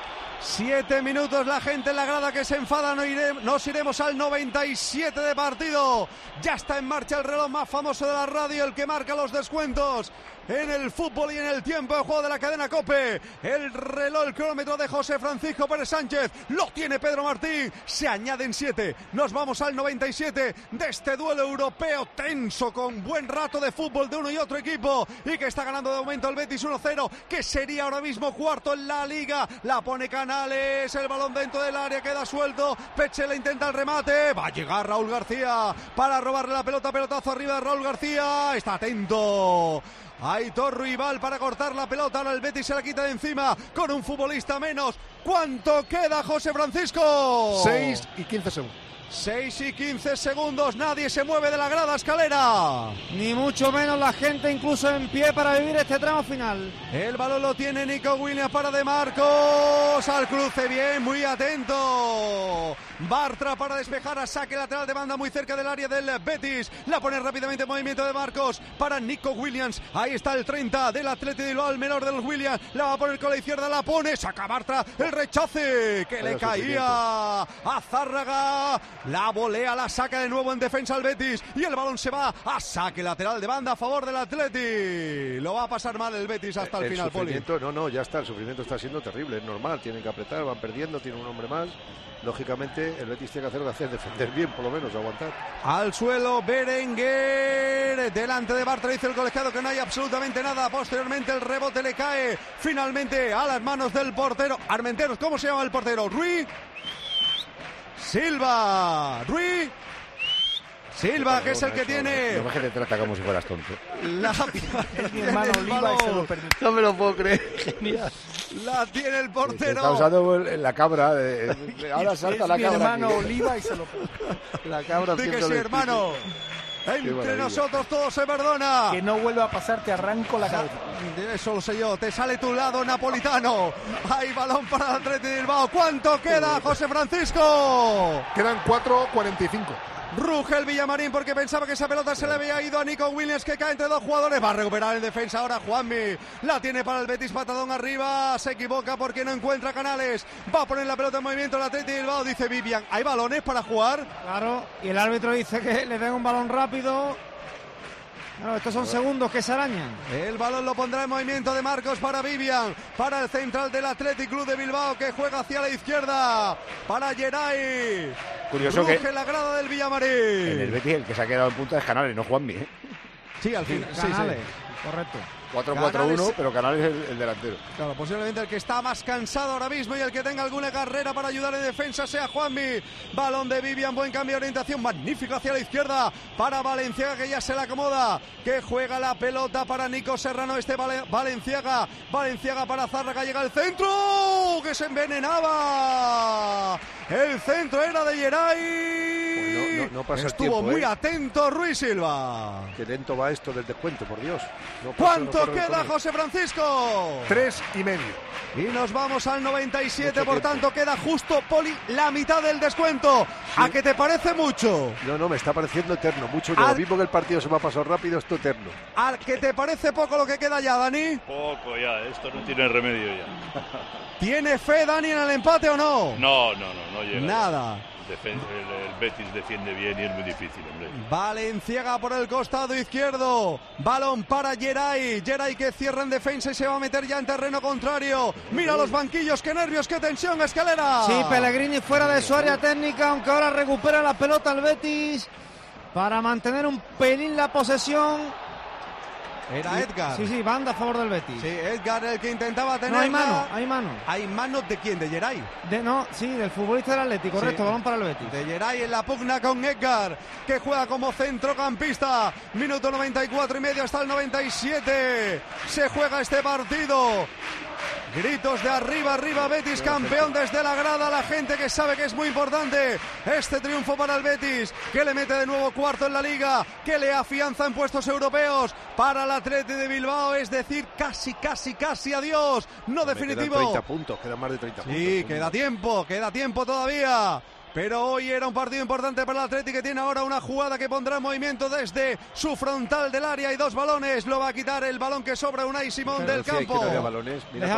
7 minutos, la gente en la grada que se enfada, nos iremos al 97 de partido. Ya está en marcha el reloj más famoso de la radio, el que marca los descuentos en el fútbol y en el tiempo de juego de la cadena COPE. El reloj, el cronómetro de José Francisco Pérez Sánchez, lo tiene Pedro Martín, se añaden 7, nos vamos al 97 de este duelo europeo tenso con buen rato de fútbol de uno y otro equipo y que está ganando de momento el Betis 1-0, que sería ahora mismo cuarto en la Liga. La pone Canales, el balón dentro del área queda suelto, Peche le intenta el remate, va a llegar Raúl García para robarle la pelota, pelotazo arriba de Raúl García, está atento Aitor Ruibal para cortar la pelota, ahora el Betis se la quita de encima con un futbolista menos. ¿Cuánto queda, José Francisco? 6 y 15 segundos. 6 y 15 segundos, nadie se mueve de la grada escalera. Ni mucho menos la gente incluso en pie para vivir este tramo final. El balón lo tiene Nico Williams para De Marcos, al cruce bien, muy atento. Bartra para despejar a saque lateral de banda muy cerca del área del Betis. La pone rápidamente en movimiento de Marcos para Nico Williams. Ahí está el 30 del Athletic de Bilbao, el menor del Williams. La va a poner con la izquierda, la pone, saca Bartra, el rechace que le caía a Zárraga. La volea, la saca de nuevo en defensa al Betis y el balón se va a saque lateral de banda a favor del Athletic. Lo va a pasar mal el Betis hasta el final, Poli. No, ya está, el sufrimiento está siendo terrible, es normal, tienen que apretar, van perdiendo, tiene un hombre más. Lógicamente el Betis tiene que hacer defender bien, por lo menos, aguantar. Al suelo Berenguer, delante de Bartra, dice el colegiado que no hay absolutamente nada. Posteriormente el rebote le cae finalmente a las manos del portero Armenteros. ¿Cómo se llama el portero? Ruiz Silva, que es el que tiene. No, que te trata como si fueras tonto. Es mi hermano Oliva y se lo permite. No me lo puedo creer. Genial. La tiene el portero. Está usando la cabra. Ahora salta la cabra. Es mi hermano aquí. Oliva y se lo permite. La cabra. Di que sí, hermano. Entre nosotros todo se perdona. Que no vuelva a pasar, te arranco la cabeza. Eso lo sé yo. Te sale tu lado napolitano. Hay balón para el Athletic de Bilbao. ¿Cuánto queda, José Francisco? Quedan 4:45. Ruge el Villamarín porque pensaba que esa pelota se le había ido a Nico Williams, que cae entre dos jugadores. Va a recuperar en defensa ahora Juanmi. La tiene para el Betis, patadón arriba. Se equivoca porque no encuentra Canales. Va a poner la pelota en movimiento el Athletic de Bilbao. Dice Vivian, ¿hay balones para jugar? Claro, y el árbitro dice que le den un balón rápido. Claro, estos son segundos que se arañan. El balón lo pondrá en movimiento de Marcos para Vivian, para el central del Athletic Club de Bilbao, que juega hacia la izquierda, para Geray. Curioso Ruge que la grada del Villamarín. en el Betis el que se ha quedado en punta es Canales, no Juanmi, ¿eh? Sí, al final. Canales. Sí. Correcto. 4-4-1, pero Canales es el delantero. Claro, posiblemente el que está más cansado ahora mismo y el que tenga alguna carrera para ayudar en defensa sea Juanmi. Balón de Vivian, buen cambio de orientación, magnífico hacia la izquierda para Valenciaga, que ya se la acomoda, que juega la pelota para Nico Serrano, Valenciaga para Zárraga, llega el centro, que se envenenaba. El centro era de Geray. No pasa Estuvo el tiempo, muy atento Ruiz Silva. Qué lento va esto del descuento, por Dios. ¿Cuánto queda, José Francisco? 3,5. Y nos vamos al 97, por tanto queda justo, Poli, la mitad del descuento. Sí. ¿A qué te parece mucho? No, me está pareciendo eterno. Mucho, lo mismo que el partido se me ha pasado rápido, esto eterno. ¿A qué te parece poco lo que queda ya, Dani? Poco ya, esto no tiene remedio ya. ¿Tiene fe, Dani, en el empate o no? No llega. Nada. El Betis defiende bien y es muy difícil, hombre. Valenciaga por el costado izquierdo. Balón para Geray. Geray que cierra en defensa y se va a meter ya en terreno contrario. Mira los banquillos, qué nervios, qué tensión, Escalera. Sí, Pellegrini fuera de su área técnica, aunque ahora recupera la pelota el Betis para mantener un pelín la posesión. Era Edgar. Sí, banda a favor del Betis. Sí, Edgar el que intentaba tener. No, hay mano. ¿Hay mano de quién? ¿De Geray? Del futbolista del Atlético, correcto, balón para el Betis. De Geray en la pugna con Edgar, que juega como centrocampista. Minuto 94 y medio hasta el 97. Se juega este partido. Gritos de arriba, Betis campeón desde la grada, la gente que sabe que es muy importante este triunfo para el Betis, que le mete de nuevo cuarto en la Liga, que le afianza en puestos europeos para el Atleti de Bilbao, es decir, casi adiós, no definitivo. Quedan 30 puntos, quedan más de 30 puntos. Sí, queda tiempo todavía. Pero hoy era un partido importante para el Atleti, que tiene ahora una jugada que pondrá en movimiento desde su frontal del área y 2 balones. Lo va a quitar el balón que sobra Unai Simón del campo. Que no había balones. Mira,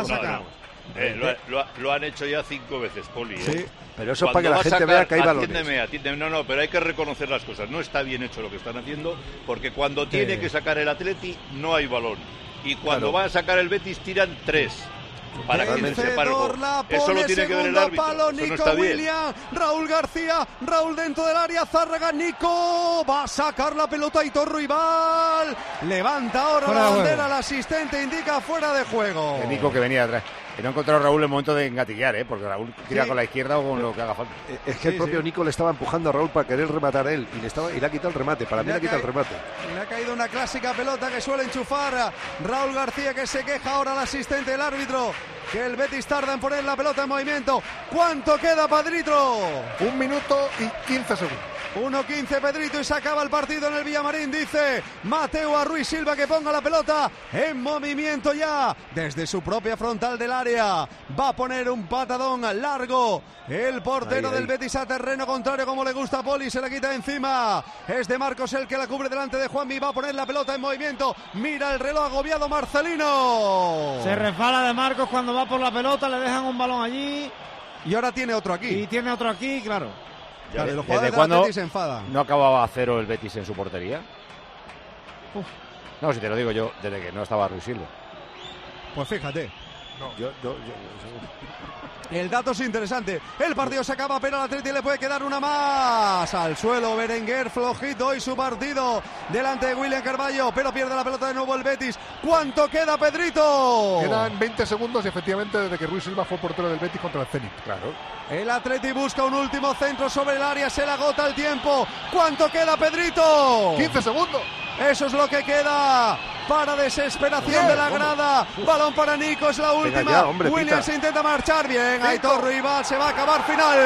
lo han hecho ya 5 veces, Poli. Sí. Pero eso es para que la gente vea que hay balones. Atiéndeme, no, pero hay que reconocer las cosas. No está bien hecho lo que están haciendo, porque cuando tiene que sacar el Atleti no hay balón. Y cuando va a sacar el Betis tiran 3. Para que se separe el gol. Eso lo tiene que ver el árbitro. Palo, Nico eso no está William, bien. Raúl García, Raúl dentro del área, Zárraga, Nico va a sacar la pelota Aitor Ruibal. Levanta ahora fuera la bandera, el asistente indica fuera de juego. El Nico que venía atrás. Que no encontró a Raúl en el momento de engatillar, porque Raúl tira con la izquierda o con lo que haga falta. Es que el propio Nico le estaba empujando a Raúl para querer rematar a él y le ha quitado el remate. Para mí le ha quitado el remate. Le ha caído una clásica pelota que suele enchufar Raúl García, que se queja ahora al asistente del árbitro, que el Betis tarda en poner la pelota en movimiento. ¿Cuánto queda, Pedrito? 1 minuto y 15 segundos. 1:15, Pedrito, y se acaba el partido en el Villamarín. Dice Mateo a Ruiz Silva que ponga la pelota en movimiento ya desde su propia frontal del área. Va a poner un patadón largo el portero del Betis a terreno contrario, como le gusta a Poli. Se le quita encima. Es de Marcos el que la cubre delante de Juanmi. Va a poner la pelota en movimiento. Mira el reloj agobiado Marcelino. Se resbala de Marcos cuando va por la pelota. Le dejan un balón allí. Y ahora tiene otro aquí. Y tiene otro aquí, claro. Claro, los jugadores del Betis se enfadan. ¿No acababa a 0 el Betis en su portería? No, si te lo digo yo, desde que no estaba Ruiz Silva. Pues fíjate. No. El dato es interesante. El partido se acaba, pero al Atleti le puede quedar una más. Al suelo, Berenguer, flojito hoy su partido delante de William Carballo, pero pierde la pelota de nuevo el Betis. ¿Cuánto queda, Pedrito? Quedan 20 segundos y efectivamente desde que Ruiz Silva fue portero del Betis contra el Zenit. Claro. El Atleti busca un último centro sobre el área, se le agota el tiempo. ¿Cuánto queda, Pedrito? 15 segundos. Eso es lo que queda para desesperación de la grada. Balón para Nico, es la última. Ya, hombre, Williams se intenta marchar bien. Aitor Ruibal, se va a acabar final.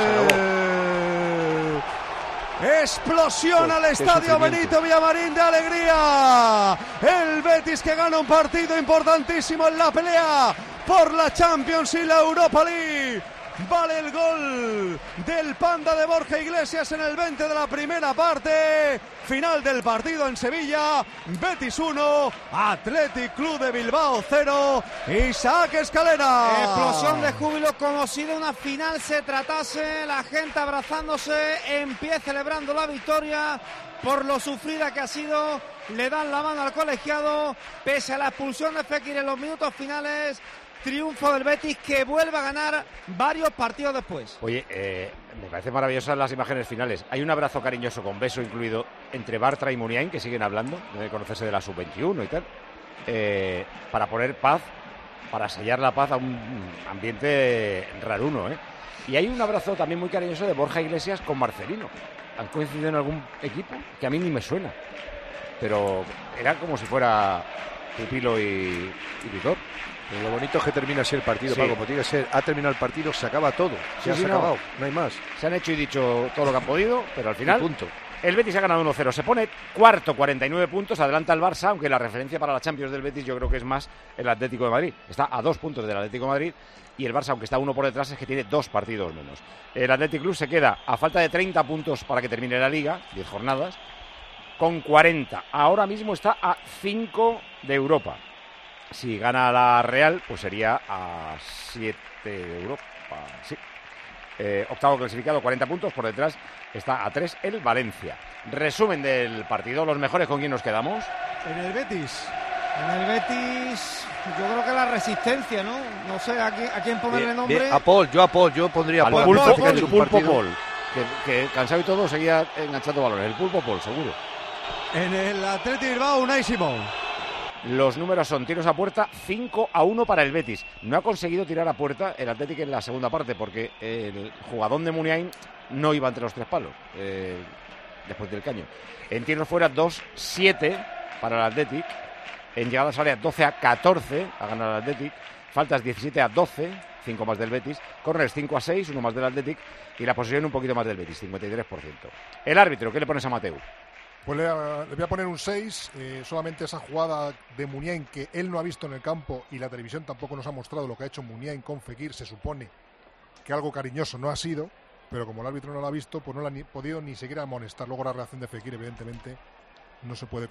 Explosión al estadio Benito Villamarín de alegría. El Betis que gana un partido importantísimo en la pelea por la Champions y la Europa League. Vale el gol del Panda de Borja Iglesias en el 20 de la primera parte. Final del partido en Sevilla. Betis 1, Athletic Club de Bilbao 0. Isaac Escalera. Explosión de júbilo como si de una final se tratase. La gente abrazándose en pie celebrando la victoria por lo sufrida que ha sido. Le dan la mano al colegiado pese a la expulsión de Fekir en los minutos finales. Triunfo del Betis que vuelve a ganar varios partidos después. Oye, me parecen maravillosas las imágenes finales. Hay un abrazo cariñoso con beso incluido entre Bartra y Muniain, que siguen hablando, debe conocerse de la sub-21 y tal. para poner paz, para sellar la paz a un ambiente raruno, ¿eh? Y hay un abrazo también muy cariñoso de Borja Iglesias con Marcelino. ¿Han coincidido en algún equipo? Que a mí ni me suena. Pero era como si fuera Pupilo y Vitor. Pero lo bonito es que termina así el partido, Sí. Paco, como tiene que ser. Ha terminado el partido, se acaba todo. Sí, Ya sí, se ha acabado, no hay más. Se han hecho y dicho todo lo que han podido, pero al final Y punto. el Betis ha ganado 1-0. Se pone cuarto, 49 puntos, adelanta el Barça, aunque la referencia para la Champions del Betis yo creo que es más el Atlético de Madrid. Está a 2 puntos del Atlético de Madrid y el Barça, aunque está uno por detrás, es que tiene 2 partidos menos. El Athletic Club se queda a falta de 30 puntos para que termine la Liga, 10 jornadas, con 40. Ahora mismo está a 5 de Europa. Si gana la Real, pues sería a 7 de Europa. Sí. Octavo clasificado, 40 puntos. Por detrás está a 3 el Valencia. Resumen del partido. Los mejores, ¿con quién nos quedamos? En el Betis. En el Betis, yo creo que la resistencia, ¿no? No sé a quién ponerle nombre. Bien, a Paul, yo pondría a Al Paul. Pulpo, Parece que ha hecho el un Pulpo partido- Paul. Que cansado y todo seguía enganchando balones. El Pulpo Paul, seguro. En el Athletic Bilbao, Unai Simón. Los números son tiros a puerta, 5-1 para el Betis. No ha conseguido tirar a puerta el Athletic en la segunda parte porque el jugadón de Muniain no iba entre los 3 palos después del caño. En tiros fuera, 2-7 para el Athletic. En llegadas área, 12-14 a ganar el Athletic. Faltas 17-12, 5 más del Betis. Corners 5-6, 1 más del Athletic. Y la posesión un poquito más del Betis, 53%. El árbitro, ¿qué le pones a Mateu? Pues le voy a poner un 6, solamente esa jugada de Muniain que él no ha visto en el campo y la televisión tampoco nos ha mostrado lo que ha hecho Muniain con Fekir, se supone que algo cariñoso no ha sido, pero como el árbitro no lo ha visto, pues no lo ha podido ni siquiera amonestar. Luego la reacción de Fekir evidentemente no se puede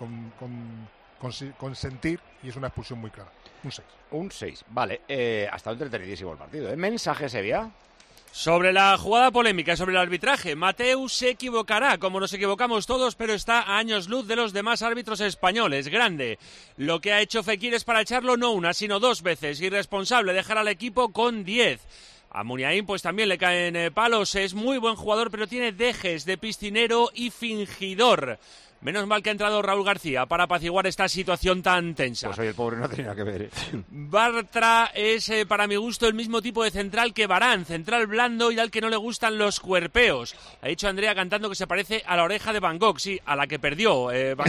consentir y es una expulsión muy clara. Un 6. Un 6, vale. Ha estado entretenidísimo el partido. Mensaje, Sevilla. Sobre la jugada polémica, sobre el arbitraje, Mateu se equivocará, como nos equivocamos todos, pero está a años luz de los demás árbitros españoles. Grande. Lo que ha hecho Fekir es para echarlo no una, sino 2 veces. Irresponsable dejar al equipo con 10. A Muniain pues también le caen palos. Es muy buen jugador, pero tiene dejes de piscinero y fingidor. Menos mal que ha entrado Raúl García para apaciguar esta situación tan tensa. Pues hoy el pobre no tenía nada que ver. Bartra es, para mi gusto, el mismo tipo de central que Varane, central blando y al que no le gustan los cuerpeos. Ha dicho Andrea cantando que se parece a la oreja de Van Gogh, sí, a la que perdió Van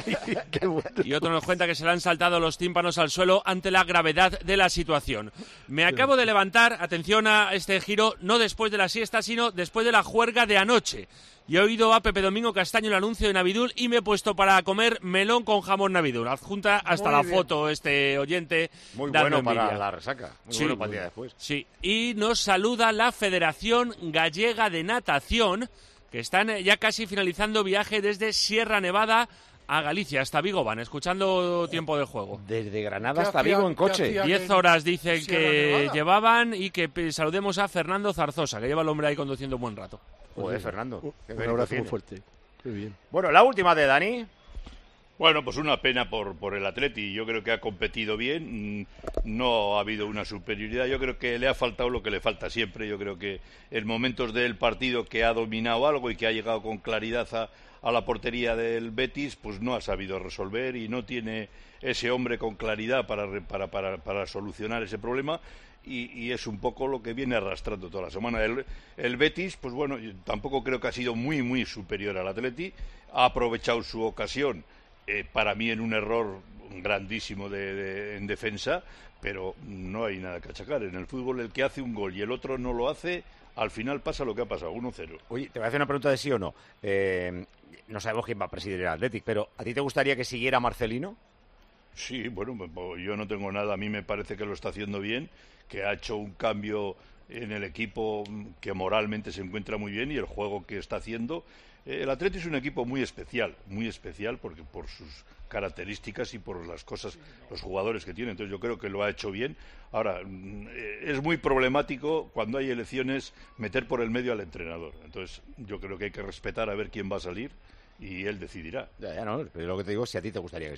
Gogh. Y otro nos cuenta que se le han saltado los tímpanos al suelo ante la gravedad de la situación. Me acabo de levantar, atención a este giro, no después de la siesta, sino después de la juerga de anoche. Y he oído a Pepe Domingo Castaño el anuncio de Navidul y me he puesto para comer melón con jamón Navidul. Adjunta hasta la foto este oyente. Muy dando bueno para envidia. la resaca. Muy Sí, bueno para el día después. Sí, y nos saluda la Federación Gallega de Natación, que están ya casi finalizando viaje desde Sierra Nevada a Galicia, hasta Vigo van, escuchando tiempo de juego. Desde Granada hasta Vigo en coche. 10 horas dicen Sierra que Nevada? llevaban y que saludemos a Fernando Zarzosa, que lleva el hombre ahí conduciendo un buen rato. Joder, Fernando. Qué Un mérito abrazo tiene. muy fuerte. Qué bien. Bueno, la última de Dani. Bueno, pues una pena por el Atleti. Yo creo que ha competido bien. No ha habido una superioridad. Yo creo que le ha faltado lo que le falta siempre. Yo creo que en momentos del partido que ha dominado algo y que ha llegado con claridad a la portería del Betis, pues no ha sabido resolver y no tiene ese hombre con claridad para solucionar ese problema. Y es un poco lo que viene arrastrando toda la semana. El Betis, pues bueno, yo tampoco creo que ha sido muy superior al Atleti. Ha aprovechado su ocasión, para mí en un error grandísimo en defensa, pero no hay nada que achacar. En el fútbol el que hace un gol y el otro no lo hace, al final pasa lo que ha pasado, 1-0. Oye, te voy a hacer una pregunta de sí o no. No sabemos quién va a presidir el Athletic, pero ¿a ti te gustaría que siguiera Marcelino? Sí, bueno, pues yo no tengo nada. A mí me parece que lo está haciendo bien, que ha hecho un cambio en el equipo que moralmente se encuentra muy bien y el juego que está haciendo. El Atleti es un equipo muy especial porque por sus características y por las cosas, los jugadores que tiene. Entonces yo creo que lo ha hecho bien. Ahora, es muy problemático cuando hay elecciones meter por el medio al entrenador. Entonces yo creo que hay que respetar a ver quién va a salir y él decidirá. Ya no, pero lo que te digo es si a ti te gustaría que siguiera.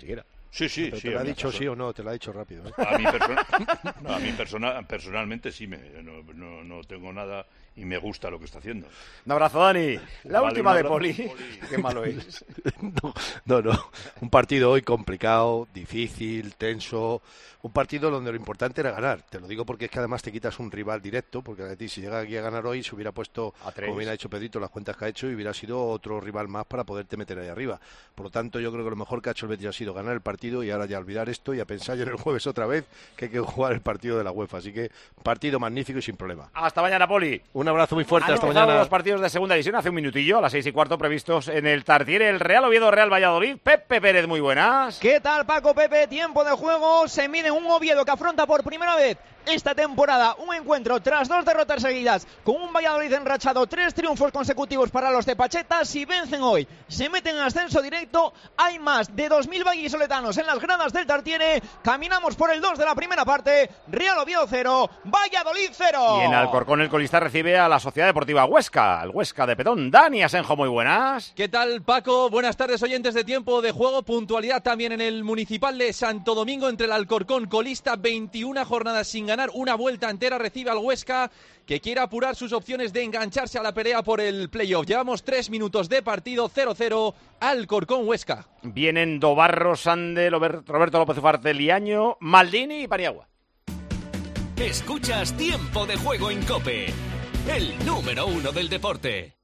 Sí, ¿Te lo ha dicho sí o no? Te lo ha dicho rápido. A mí personalmente sí, no tengo nada y me gusta lo que está haciendo. Un abrazo, Dani. La Vale, última un de abrazo. Poli. Qué malo es. No. Un partido hoy complicado, difícil, tenso. Un partido donde lo importante era ganar. Te lo digo porque es que además te quitas un rival directo, porque a ti si llega aquí a ganar hoy se hubiera puesto, como bien ha hecho Pedrito, las cuentas que ha hecho y hubiera sido otro rival más para poderte meter ahí arriba. Por lo tanto, yo creo que lo mejor que ha hecho el Betis ha sido ganar el partido y ahora ya olvidar esto y a pensar ya en el jueves otra vez que hay que jugar el partido de la UEFA. Así que partido magnífico y sin problema. Hasta mañana, Poli. Un abrazo muy fuerte, Han hasta empezado mañana. los partidos de segunda división hace un minutillo, a las 6:15 previstos en el Tartiere, el Real Oviedo, Real Valladolid. Pepe Pérez, muy buenas. ¿Qué tal, Paco, Pepe? Tiempo de juego. Se mide un Oviedo que afronta por primera vez esta temporada un encuentro tras 2 derrotas seguidas, con un Valladolid enrachado, 3 triunfos consecutivos para los de Pacheta. Si vencen hoy, se meten en ascenso directo. Hay más de 2.000 vallisoletanos en las gradas del Tartiere. Caminamos por el 2 de la primera parte. Real Oviedo 0, Valladolid 0. Y en Alcorcón el colista recibe a la Sociedad Deportiva Huesca, el Huesca de Petón. Dani Asenjo, muy buenas. ¿Qué tal, Paco? Buenas tardes, oyentes de Tiempo de Juego. Puntualidad también en el Municipal de Santo Domingo entre el Alcorcón, colista, 21 jornadas sin ganar, una vuelta entera, recibe al Huesca, que quiere apurar sus opciones de engancharse a la pelea por el playoff. Llevamos 3 minutos de partido, 0-0, Alcorcón-Huesca. Vienen Dobarro, Sandel, Roberto López Ufarte, Liaño, Maldini y Paniagua. Escuchas Tiempo de Juego en COPE, el número 1 del deporte.